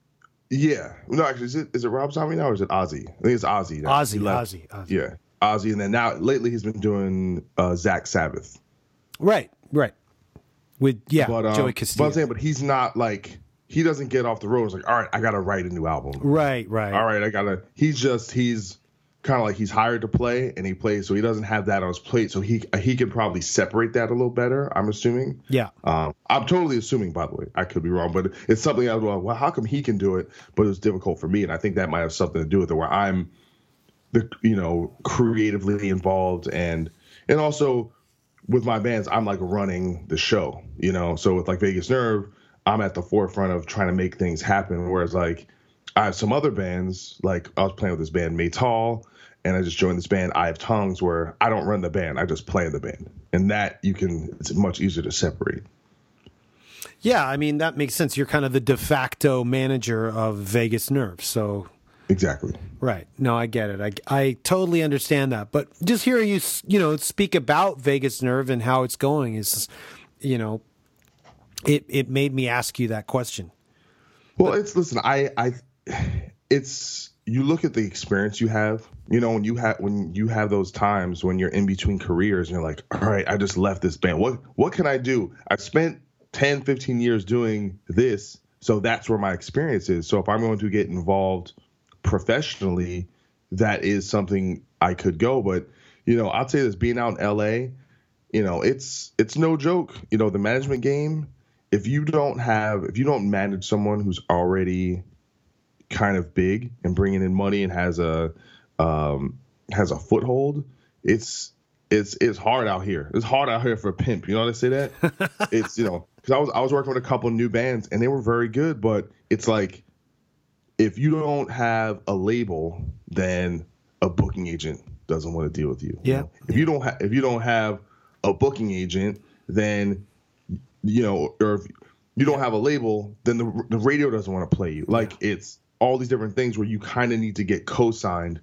[SPEAKER 4] yeah. No, actually, is it is it Rob Zombie now or is it Ozzy? I think it's Ozzy. Now.
[SPEAKER 1] Ozzy, Ozzy, Ozzy.
[SPEAKER 4] Yeah, Ozzy, and then now lately he's been doing uh, Zach Sabbath.
[SPEAKER 1] Right. Right. With yeah,
[SPEAKER 4] but, um,
[SPEAKER 1] Joey Castillo.
[SPEAKER 4] But I'm saying, but he's not like. He doesn't get off the road. It's like, all right, I got to write a new album.
[SPEAKER 1] Right, right.
[SPEAKER 4] All right, I got to. He's just, he's kind of like he's hired to play and he plays. So he doesn't have that on his plate. So he he could probably separate that a little better, I'm assuming.
[SPEAKER 1] Yeah. Um,
[SPEAKER 4] I'm totally assuming, by the way. I could be wrong, but it's something I was like, well, how come he can do it, but it's difficult for me? And I think that might have something to do with it where I'm, the you know, creatively involved and and also with my bands, I'm like running the show, you know. So with like Vegas Nerve, I'm at the forefront of trying to make things happen. Whereas like I have some other bands, like I was playing with this band Maytal, and I just joined this band I Have Tongues, where I don't run the band, I just play in the band, and that you can it's much easier to separate.
[SPEAKER 1] Yeah, I mean that makes sense. You're kind of the de facto manager of Vegas Nerve, so
[SPEAKER 4] exactly
[SPEAKER 1] right. No, I get it. I I totally understand that. But just hearing you, you know, speak about Vegas Nerve and how it's going is, you know. It it made me ask you that question.
[SPEAKER 4] Well, but, it's listen, I I it's you look at the experience you have, you know, when you have when you have those times when you're in between careers and you're like, all right, I just left this band. What what can I do? I've spent ten, fifteen years doing this, so that's where my experience is. So if I'm going to get involved professionally, that is something I could go. But, you know, I'll say this, being out in L A, you know, it's it's no joke. You know, the management game, if you don't have, if you don't manage someone who's already kind of big and bringing in money and has a um, has a foothold, it's it's it's hard out here. It's hard out here for a pimp. You know how they say that? It's, you know, because I was I was working with a couple of new bands and they were very good, but it's like if you don't have a label, then a booking agent doesn't want to deal with you.
[SPEAKER 1] Yeah.
[SPEAKER 4] You know? If you don't have if you don't have a booking agent, then you know, or if you don't have a label, then the the radio doesn't want to play you. Like yeah. It's all these different things where you kind of need to get co-signed.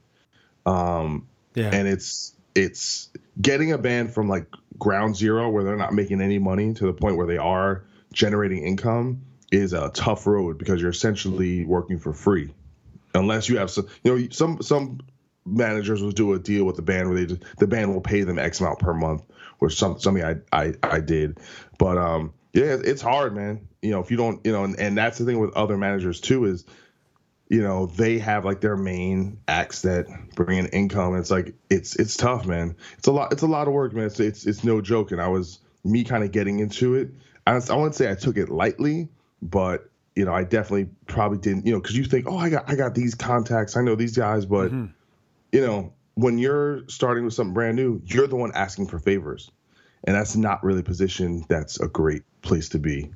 [SPEAKER 4] Um, yeah. And it's it's getting a band from like ground zero where they're not making any money to the point where they are generating income is a tough road because you're essentially working for free, unless you have some. You know, some some managers will do a deal with the band where they just, the band will pay them X amount per month, or some something I I, I did. But um, yeah, it's hard, man. You know, if you don't, you know, and, and that's the thing with other managers too is, you know, they have like their main acts that bring in income. And it's like it's it's tough, man. It's a lot. It's a lot of work, man. It's it's, it's no joke. And I was me kind of getting into it. I I wouldn't say I took it lightly, but you know, I definitely probably didn't. You know, because you think, oh, I got I got these contacts. I know these guys, but mm-hmm. you know, when you're starting with something brand new, you're the one asking for favors. And that's not really a position that's a great place to be.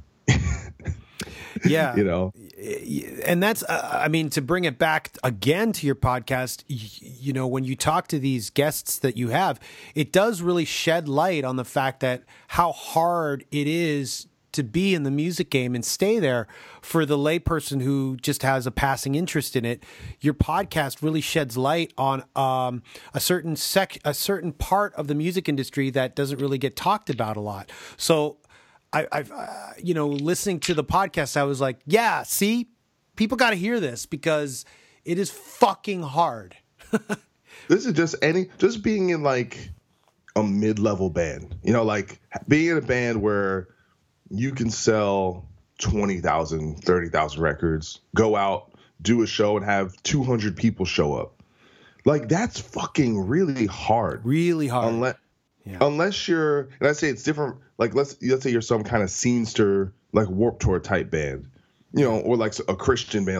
[SPEAKER 1] Yeah.
[SPEAKER 4] You know?
[SPEAKER 1] And that's, uh, I mean, to bring it back again to your podcast, you, you know, when you talk to these guests that you have, it does really shed light on the fact that how hard it is to be in the music game and stay there for the layperson who just has a passing interest in it. Your podcast really sheds light on um, a certain sec, a certain part of the music industry that doesn't really get talked about a lot. So I, I've, uh, you know, listening to the podcast, I was like, yeah, see, people got to hear this because it is fucking hard.
[SPEAKER 4] This is just any, just being in like a mid-level band, you know, like being in a band where you can sell twenty thousand, thirty thousand records, go out, do a show and have two hundred people show up. Like that's fucking really hard.
[SPEAKER 1] Really hard.
[SPEAKER 4] Unless,
[SPEAKER 1] yeah.
[SPEAKER 4] unless you're, and I say it's different. Like let's, let's say you're some kind of scenester, like Warped Tour type band, you know, or like a Christian band. Like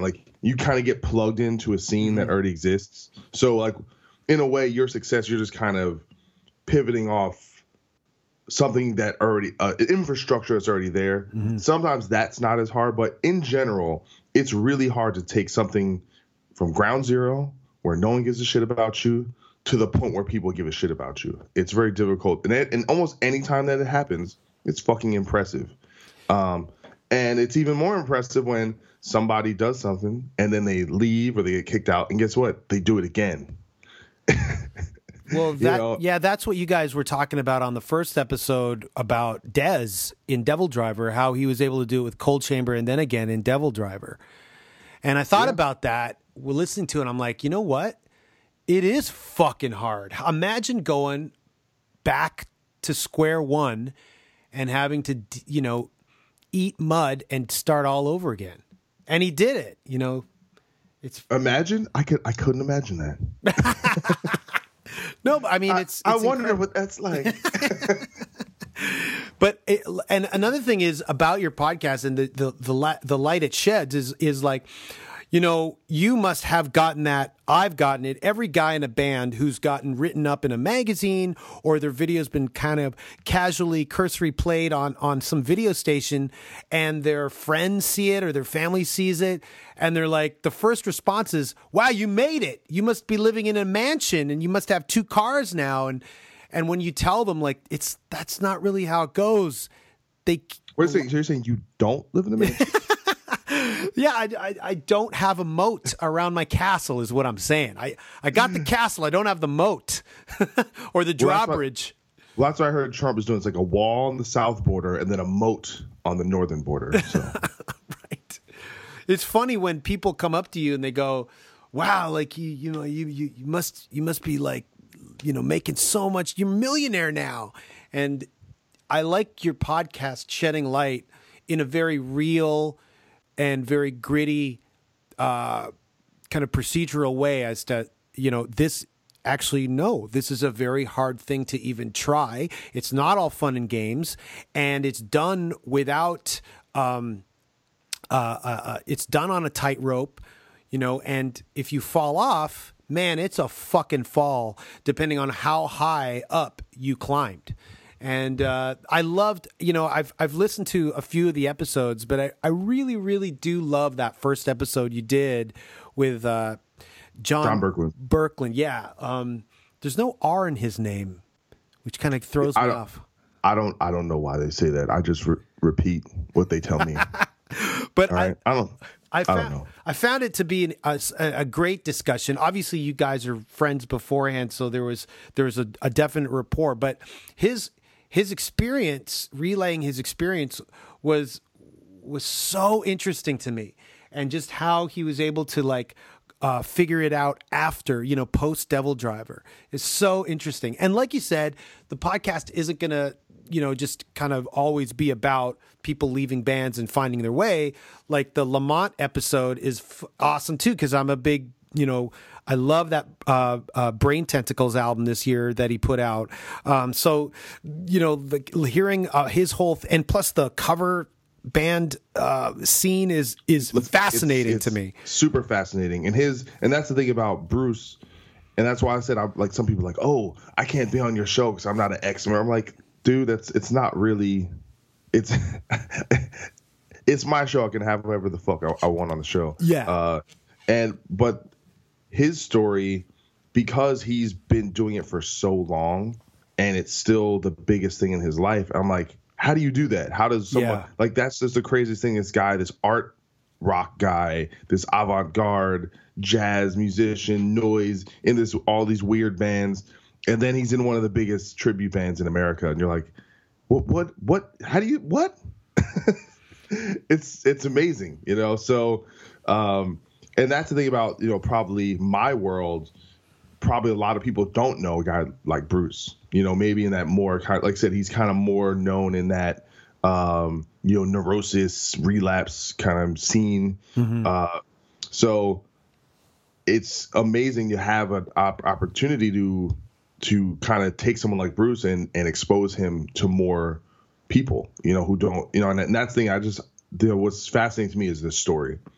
[SPEAKER 4] you kind of get plugged into a scene mm-hmm. that already exists. So like in a way, your success, you're just kind of pivoting off something that already uh, infrastructure that's already there. Mm-hmm. Sometimes that's not as hard, but in general, it's really hard to take something from ground zero where no one gives a shit about you to the point where people give a shit about you. It's very difficult. And, it, and almost any time that it happens, it's fucking impressive. Um, and it's even more impressive when somebody does something and then they leave or they get kicked out. And guess what? They do it again.
[SPEAKER 1] Well, that you know? yeah, that's what you guys were talking about on the first episode about Dez in Devil Driver, how he was able to do it with Cold Chamber and then again in Devil Driver. And I thought yeah. about that. We're listening to it. And I'm like, you know what? It is fucking hard. Imagine going back to square one and having to, you know, eat mud and start all over again. And he did it, you know. It's
[SPEAKER 4] imagine I could I couldn't imagine that.
[SPEAKER 1] No, but I mean it's.
[SPEAKER 4] I,
[SPEAKER 1] it's
[SPEAKER 4] I wonder what that's like.
[SPEAKER 1] But it, and another thing is about your podcast and the the the, la- the light it sheds is is like, you know, you must have gotten that. I've gotten it. Every guy in a band who's gotten written up in a magazine or their video's been kind of casually cursory played on, on some video station and their friends see it or their family sees it. And they're like, the first response is, wow, you made it. You must be living in a mansion and you must have two cars now. And, and when you tell them like, it's, that's not really how it goes. They,
[SPEAKER 4] what is it? So you're saying you don't live in a mansion?
[SPEAKER 1] Yeah, I, I, I don't have a moat around my castle is what I'm saying. I, I got the castle. I don't have the moat or the drawbridge.
[SPEAKER 4] Well, well, that's what I heard Trump is doing. It's like a wall on the south border and then a moat on the northern border. So.
[SPEAKER 1] Right. It's funny when people come up to you and they go, wow, like you, you know, you, you, you must, you must be like, you know, making so much. You're a millionaire now. And I like your podcast shedding light in a very real and very gritty uh, kind of procedural way as to, you know, this actually, no, this is a very hard thing to even try. It's not all fun and games, and it's done without, um, uh, uh, uh, it's done on a tightrope, you know, and if you fall off, man, it's a fucking fall, depending on how high up you climbed. And uh, I loved, you know, I've I've listened to a few of the episodes, but I, I really, really do love that first episode you did with uh, John,
[SPEAKER 4] John Berkland.
[SPEAKER 1] Berkland, yeah. Um, there's no R in his name, which kind of throws
[SPEAKER 4] I
[SPEAKER 1] me off.
[SPEAKER 4] I don't I don't know why they say that. I just re- repeat what they tell me.
[SPEAKER 1] But
[SPEAKER 4] right?
[SPEAKER 1] I,
[SPEAKER 4] I don't.
[SPEAKER 1] I found,
[SPEAKER 4] I don't know.
[SPEAKER 1] I found it to be an, a, a great discussion. Obviously, you guys are friends beforehand, so there was there was a, a definite rapport. But his his experience, relaying his experience, was was so interesting to me, and just how he was able to like uh, figure it out after, you know, post Devil Driver is so interesting. And like you said, the podcast isn't gonna, you know, just kind of always be about people leaving bands and finding their way. Like the Lamont episode is f- awesome too, because I'm a big, you know, I love that uh, uh, Brain Tentacles album this year that he put out. Um, so, you know, the, hearing uh, his whole th- and plus the cover band uh, scene is is fascinating
[SPEAKER 4] it's, it's
[SPEAKER 1] to me.
[SPEAKER 4] Super fascinating, and his and that's the thing about Bruce, and that's why I said I like some people are like, oh, I can't be on your show because I'm not an X-Men. I'm like, dude, that's it's not really, it's it's my show. I can have whatever the fuck I, I want on the show.
[SPEAKER 1] Yeah.
[SPEAKER 4] Uh, and but his story, because he's been doing it for so long, and it's still the biggest thing in his life. I'm like, how do you do that? How does someone
[SPEAKER 1] Yeah.
[SPEAKER 4] like that's just the craziest thing? This guy, this art rock guy, this avant-garde jazz musician, noise in this all these weird bands. And then he's in one of the biggest tribute bands in America, and you're like, "What? What? What? How do you? What?" it's it's amazing, you know. So, um, and that's the thing about, you know, probably my world. Probably a lot of people don't know a guy like Bruce. You know, maybe in that more kind, like I said, he's kind of more known in that, um, you know, neurosis, relapse kind of scene. Mm-hmm. Uh, so it's amazing to have an op- opportunity to. to kind of take someone like Bruce and, and expose him to more people, you know, who don't, you know, and, and that's the thing I just, you know, what's fascinating to me is this story,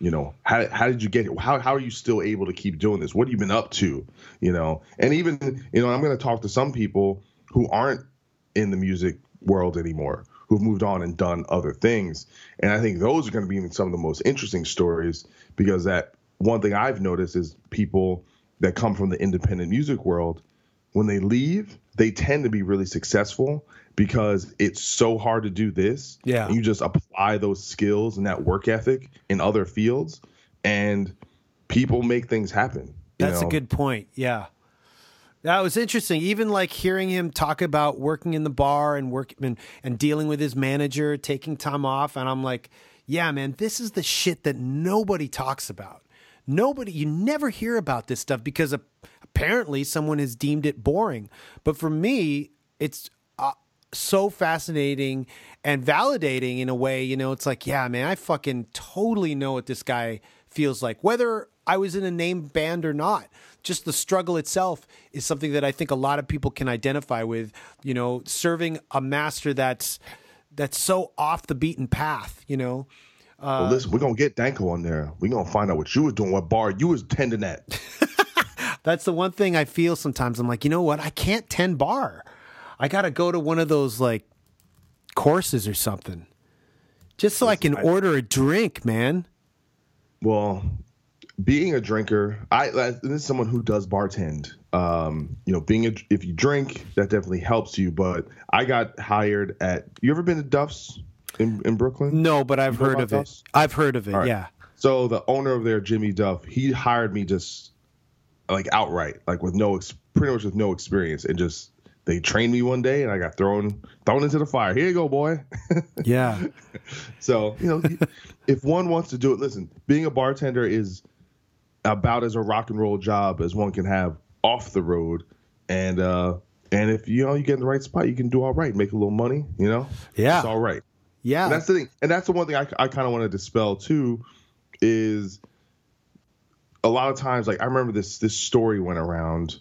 [SPEAKER 4] you know, how how did you get it? How how are you still able to keep doing this? What have you been up to? You know, and even, you know, I'm going to talk to some people who aren't in the music world anymore, who've moved on and done other things. And I think those are going to be some of the most interesting stories, because that one thing I've noticed is people that come from the independent music world, when they leave, they tend to be really successful because it's so hard to do this.
[SPEAKER 1] Yeah.
[SPEAKER 4] And you just apply those skills and that work ethic in other fields, and people make things happen. you
[SPEAKER 1] That's
[SPEAKER 4] know?
[SPEAKER 1] a good point. Yeah. That was interesting. Even like hearing him talk about working in the bar and work and, and dealing with his manager, taking time off. And I'm like, yeah, man, this is the shit that nobody talks about. Nobody, you never hear about this stuff because apparently someone has deemed it boring. But for me, it's uh, so fascinating and validating in a way. You know, it's like, yeah, man, I fucking totally know what this guy feels like, whether I was in a named band or not. Just the struggle itself is something that I think a lot of people can identify with, you know, serving a master that's that's so off the beaten path, you know. Uh,
[SPEAKER 4] well, listen, we're going to get Danko on there. We're going to find out what you was doing, what bar you was tending at.
[SPEAKER 1] That's the one thing I feel sometimes. I'm like, you know what? I can't tend bar. I got to go to one of those like courses or something just so I can order a drink, man.
[SPEAKER 4] Well, being a drinker, I this is someone who does bartend. Um, you know, being a, if you drink, that definitely helps you. But I got hired at. You ever been to Duff's in, in Brooklyn?
[SPEAKER 1] No, but I've
[SPEAKER 4] You know
[SPEAKER 1] heard
[SPEAKER 4] about
[SPEAKER 1] of it.
[SPEAKER 4] Duff's?
[SPEAKER 1] I've heard of it.
[SPEAKER 4] All right.
[SPEAKER 1] Yeah.
[SPEAKER 4] So the owner of there, Jimmy Duff, he hired me just like outright, like with no, ex- pretty much with no experience, and just they trained me one day, and I got thrown thrown into the fire. Here you go, boy.
[SPEAKER 1] Yeah.
[SPEAKER 4] So you know, if one wants to do it, listen, being a bartender is about as a rock and roll job as one can have off the road, and uh and if you know you get in the right spot, you can do all right, make a little money, you know.
[SPEAKER 1] Yeah.
[SPEAKER 4] It's all right.
[SPEAKER 1] Yeah.
[SPEAKER 4] And that's the thing, and that's the one thing I, I kind of want to dispel too, is a lot of times, like I remember this this story went around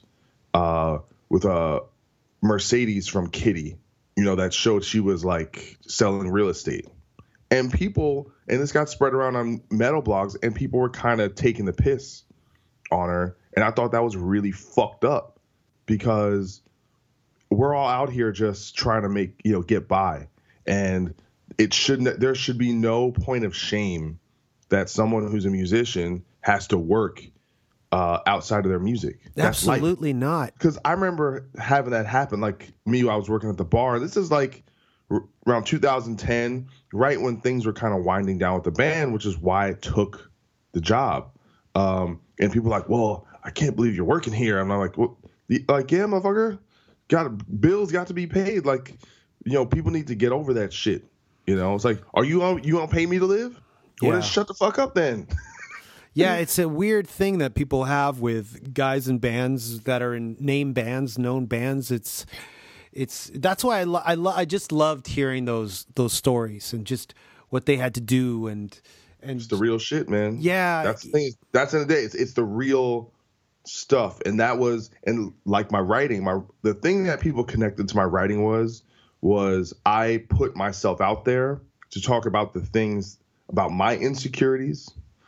[SPEAKER 4] uh with a Mercedes from Kitty, you know, that showed she was like selling real estate. And people, and this got spread around on metal blogs, and people were kind of taking the piss on her. And I thought that was really fucked up, because we're all out here just trying to make, you know, get by. And it shouldn't, there should be no point of shame that someone who's a musician has to work uh, outside of their music. That's
[SPEAKER 1] Absolutely not.
[SPEAKER 4] Because I remember having that happen. Like me, I was working at the bar. This is like around two thousand ten, right when things were kind of winding down with the band, which is why I took the job. Um, and people were like, well, I can't believe you're working here. And I'm like, well, like, yeah, motherfucker, got bills got to be paid. Like, you know, people need to get over that shit. You know, it's like, are you on, you gonna pay me to live?
[SPEAKER 1] Yeah.
[SPEAKER 4] Well, then shut the fuck up then.
[SPEAKER 1] Yeah, it's a weird thing that people have with guys in bands that are in name bands, known bands. It's It's that's why I lo- I, lo- I just loved hearing those those stories and just what they had to do, and and
[SPEAKER 4] It's the real shit, man.
[SPEAKER 1] Yeah.
[SPEAKER 4] That's the thing. That's in the day. It's, it's the real stuff. And that was, and like my writing, my the thing that people connected to my writing was, was I put myself out there to talk about the things, about my insecurities,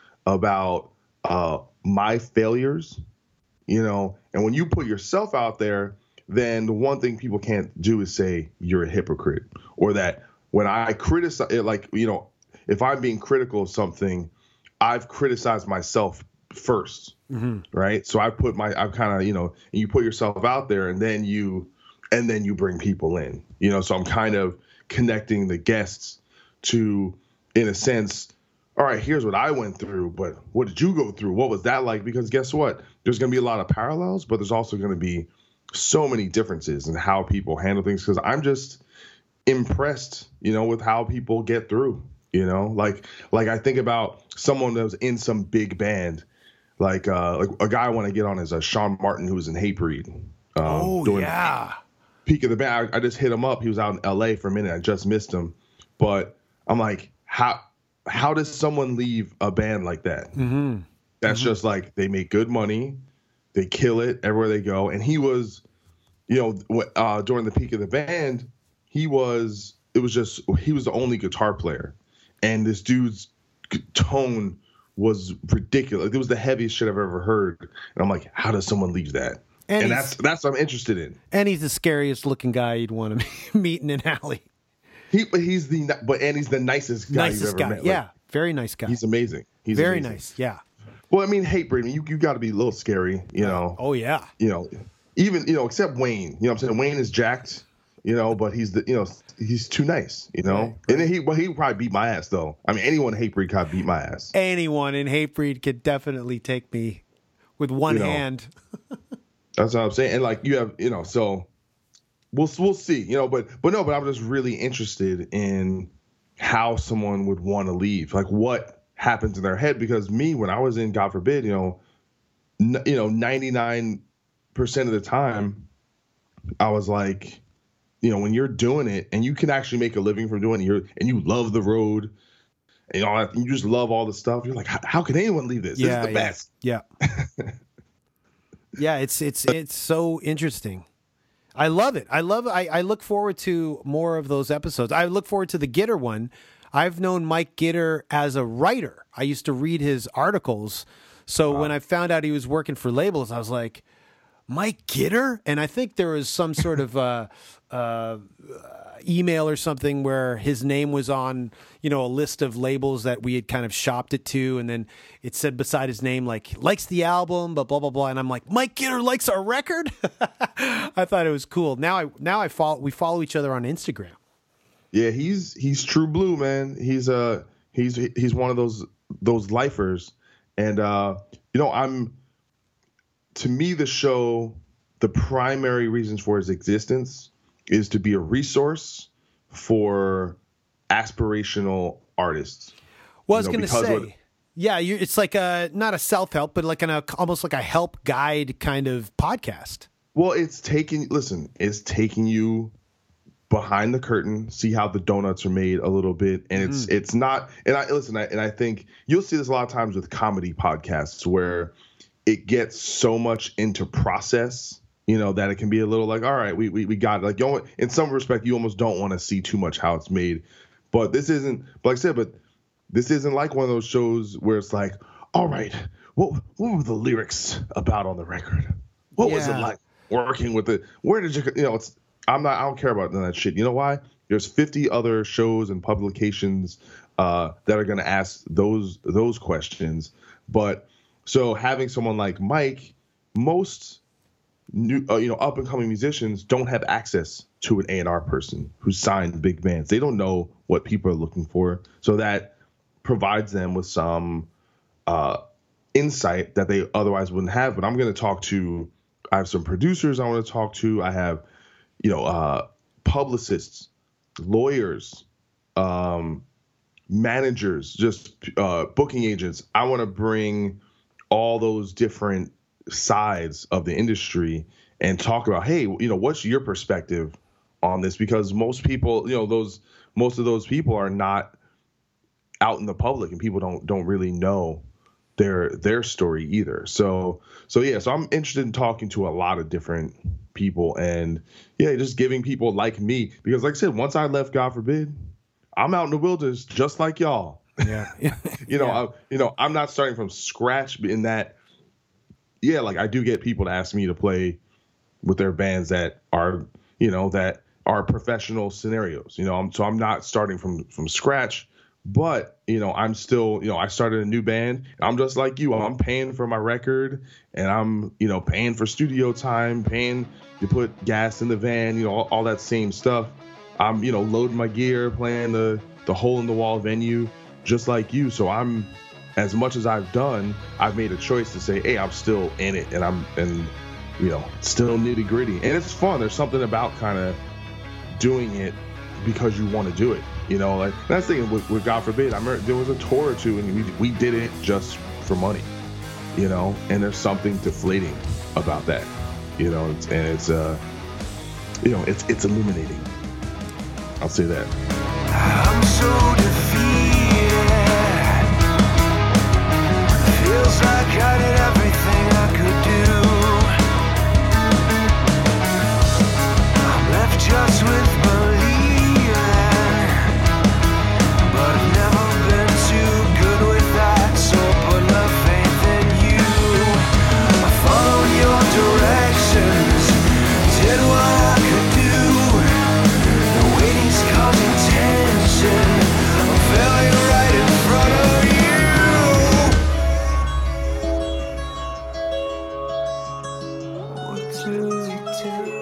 [SPEAKER 4] about uh, my failures, you know. And when you put yourself out there, then the one thing people can't do is say you're a hypocrite, or that when I criticize, like, you know, if I'm being critical of something, I've criticized myself first, mm-hmm. right? So I put my, I've kind of, you know, you put yourself out there, and then you, and then you bring people in, you know. So I'm kind of connecting the guests to, in a sense, all right, here's what I went through, but what did you go through? What was that like? Because guess what? There's going to be a lot of parallels, but there's also going to be so many differences in how people handle things, because I'm just impressed, you know, with how people get through, you know, like, like I think about someone that was in some big band, like, uh, like a guy I want to get on is uh, Sean Martin, who was in Hatebreed. Um,
[SPEAKER 1] oh, yeah.
[SPEAKER 4] Peak of the band. I, I just hit him up. He was out in L A for a minute. I just missed him. But I'm like, how, how does someone leave a band like that?
[SPEAKER 1] Mm-hmm.
[SPEAKER 4] That's
[SPEAKER 1] mm-hmm.
[SPEAKER 4] just like, they make good money. They kill it everywhere they go. And he was, you know, uh, during the peak of the band, he was, it was just, he was the only guitar player. And this dude's tone was ridiculous. It was the heaviest shit I've ever heard. And I'm like, how does someone leave that?
[SPEAKER 1] And,
[SPEAKER 4] and that's that's what I'm interested in.
[SPEAKER 1] And he's the scariest looking guy you'd want to meet in an alley.
[SPEAKER 4] He, but he's the but and he's the nicest guy
[SPEAKER 1] nicest
[SPEAKER 4] you've ever
[SPEAKER 1] guy.
[SPEAKER 4] met.
[SPEAKER 1] Yeah,
[SPEAKER 4] Like,
[SPEAKER 1] very nice guy.
[SPEAKER 4] he's amazing. He's
[SPEAKER 1] very
[SPEAKER 4] amazing.
[SPEAKER 1] nice. Yeah.
[SPEAKER 4] Well, I mean, Hatebreed, I mean, you you got to be a little scary, you know.
[SPEAKER 1] Oh yeah.
[SPEAKER 4] You know, even you know, except Wayne. You know, what I'm saying Wayne is jacked, you know, but he's the you know he's too nice, you know.
[SPEAKER 1] Right, right.
[SPEAKER 4] And then he well he would probably beat my ass though. I mean, anyone in Hatebreed could beat my ass.
[SPEAKER 1] Anyone in Hatebreed could definitely take me with one
[SPEAKER 4] You know.
[SPEAKER 1] hand.
[SPEAKER 4] That's what I'm saying. And like you have, you know, so we'll we'll see, you know, but but no, but I'm just really interested in how someone would want to leave, like what happens in their head. Because me, when I was in, God forbid, you know, n- you know, ninety-nine percent of the time, I was like, you know, when you're doing it and you can actually make a living from doing it, you're and you love the road, and all that, you just love all the stuff. You're like, how, how can anyone leave this?
[SPEAKER 1] Yeah,
[SPEAKER 4] This is the
[SPEAKER 1] yeah.
[SPEAKER 4] best.
[SPEAKER 1] Yeah. Yeah, it's it's it's so interesting. I love it. I love it. I, I look forward to more of those episodes. I look forward to the Gitter one. I've known Mike Gitter as a writer. I used to read his articles. So wow. when I found out he was working for labels, I was like, Mike Gitter? And I think there was some sort of uh, uh, email or something where his name was on, you know, a list of labels that we had kind of shopped it to. And then it said beside his name, like, likes the album, but blah, blah, blah. And I'm like, Mike Gitter likes our record? I thought it was cool. Now I now I follow we follow each other on Instagram.
[SPEAKER 4] Yeah, he's he's true blue, man. He's uh he's he's one of those those lifers. And uh, you know, I'm to me, the show, the primary reasons for its existence is to be a resource for aspirational artists.
[SPEAKER 1] Well, I was
[SPEAKER 4] You know,
[SPEAKER 1] going to
[SPEAKER 4] because
[SPEAKER 1] say,
[SPEAKER 4] what-
[SPEAKER 1] yeah, you, it's like a not a self-help, but like an a, almost like a help guide kind of podcast.
[SPEAKER 4] Well, it's taking, listen, it's taking you behind the curtain, see how the donuts are made a little bit. And it's, it's not, and I listen, I, and I think you'll see this a lot of times with comedy podcasts where it gets so much into process, you know, that it can be a little like, all right, we, we, we got it. Like, you almost, in some respect, you almost don't want to see too much how it's made. But this isn't, like I said, but this isn't like one of those shows where it's like, all right, what, what were the lyrics about on the record? What was it
[SPEAKER 1] Yeah.
[SPEAKER 4] like working with it? Where did you, you know, it's, I'm not, I don't care about none of that shit. You know why? There's fifty other shows and publications uh, that are going to ask those, those questions. But so having someone like Mike, most new, uh, you know, up and coming musicians don't have access to an A and R person who's signed big bands. They don't know what people are looking for. So that provides them with some uh, insight that they otherwise wouldn't have. But I'm going to talk to, I have some producers I want to talk to. I have, you know, uh, publicists, lawyers, um, managers, just uh, booking agents. I want to bring all those different sides of the industry and talk about, hey, you know, what's your perspective on this? Because most people, you know, those most of those people are not out in the public, and people don't don't really know their their story either. So so yeah, so I'm interested in talking to a lot of different people, and yeah, just giving people like me, because like I said, once I left, God forbid, I'm out in the wilderness just like y'all.
[SPEAKER 1] Yeah.
[SPEAKER 4] you know,
[SPEAKER 1] Yeah.
[SPEAKER 4] I, you know, I'm not starting from scratch in that. Yeah, like I do get people to ask me to play with their bands that are, you know, that are professional scenarios. You know, I'm, so I'm not starting from from scratch, but you know, I'm still, you know, I started a new band. I'm just like you. I'm paying for my record, and I'm, you know, paying for studio time, paying to put gas in the van, you know, all, all that same stuff. I'm, you know, loading my gear, playing the the hole in the wall venue, just like you. So I'm, as much as I've done, I've made a choice to say, hey, I'm still in it, and I'm, and you know, still nitty gritty, and it's fun. There's something about kind of doing it because you want to do it, you know. Like that's the thing with, with God forbid, I remember there was a tour or two, and we we did it just for money, you know. And there's something deflating about that, you know, and it's uh, you know, it's it's illuminating. I'll say that.
[SPEAKER 2] I'm so defeated. Feels like I did everything I could do. I'm left just with believing, but I've never been too good with that. So to, to.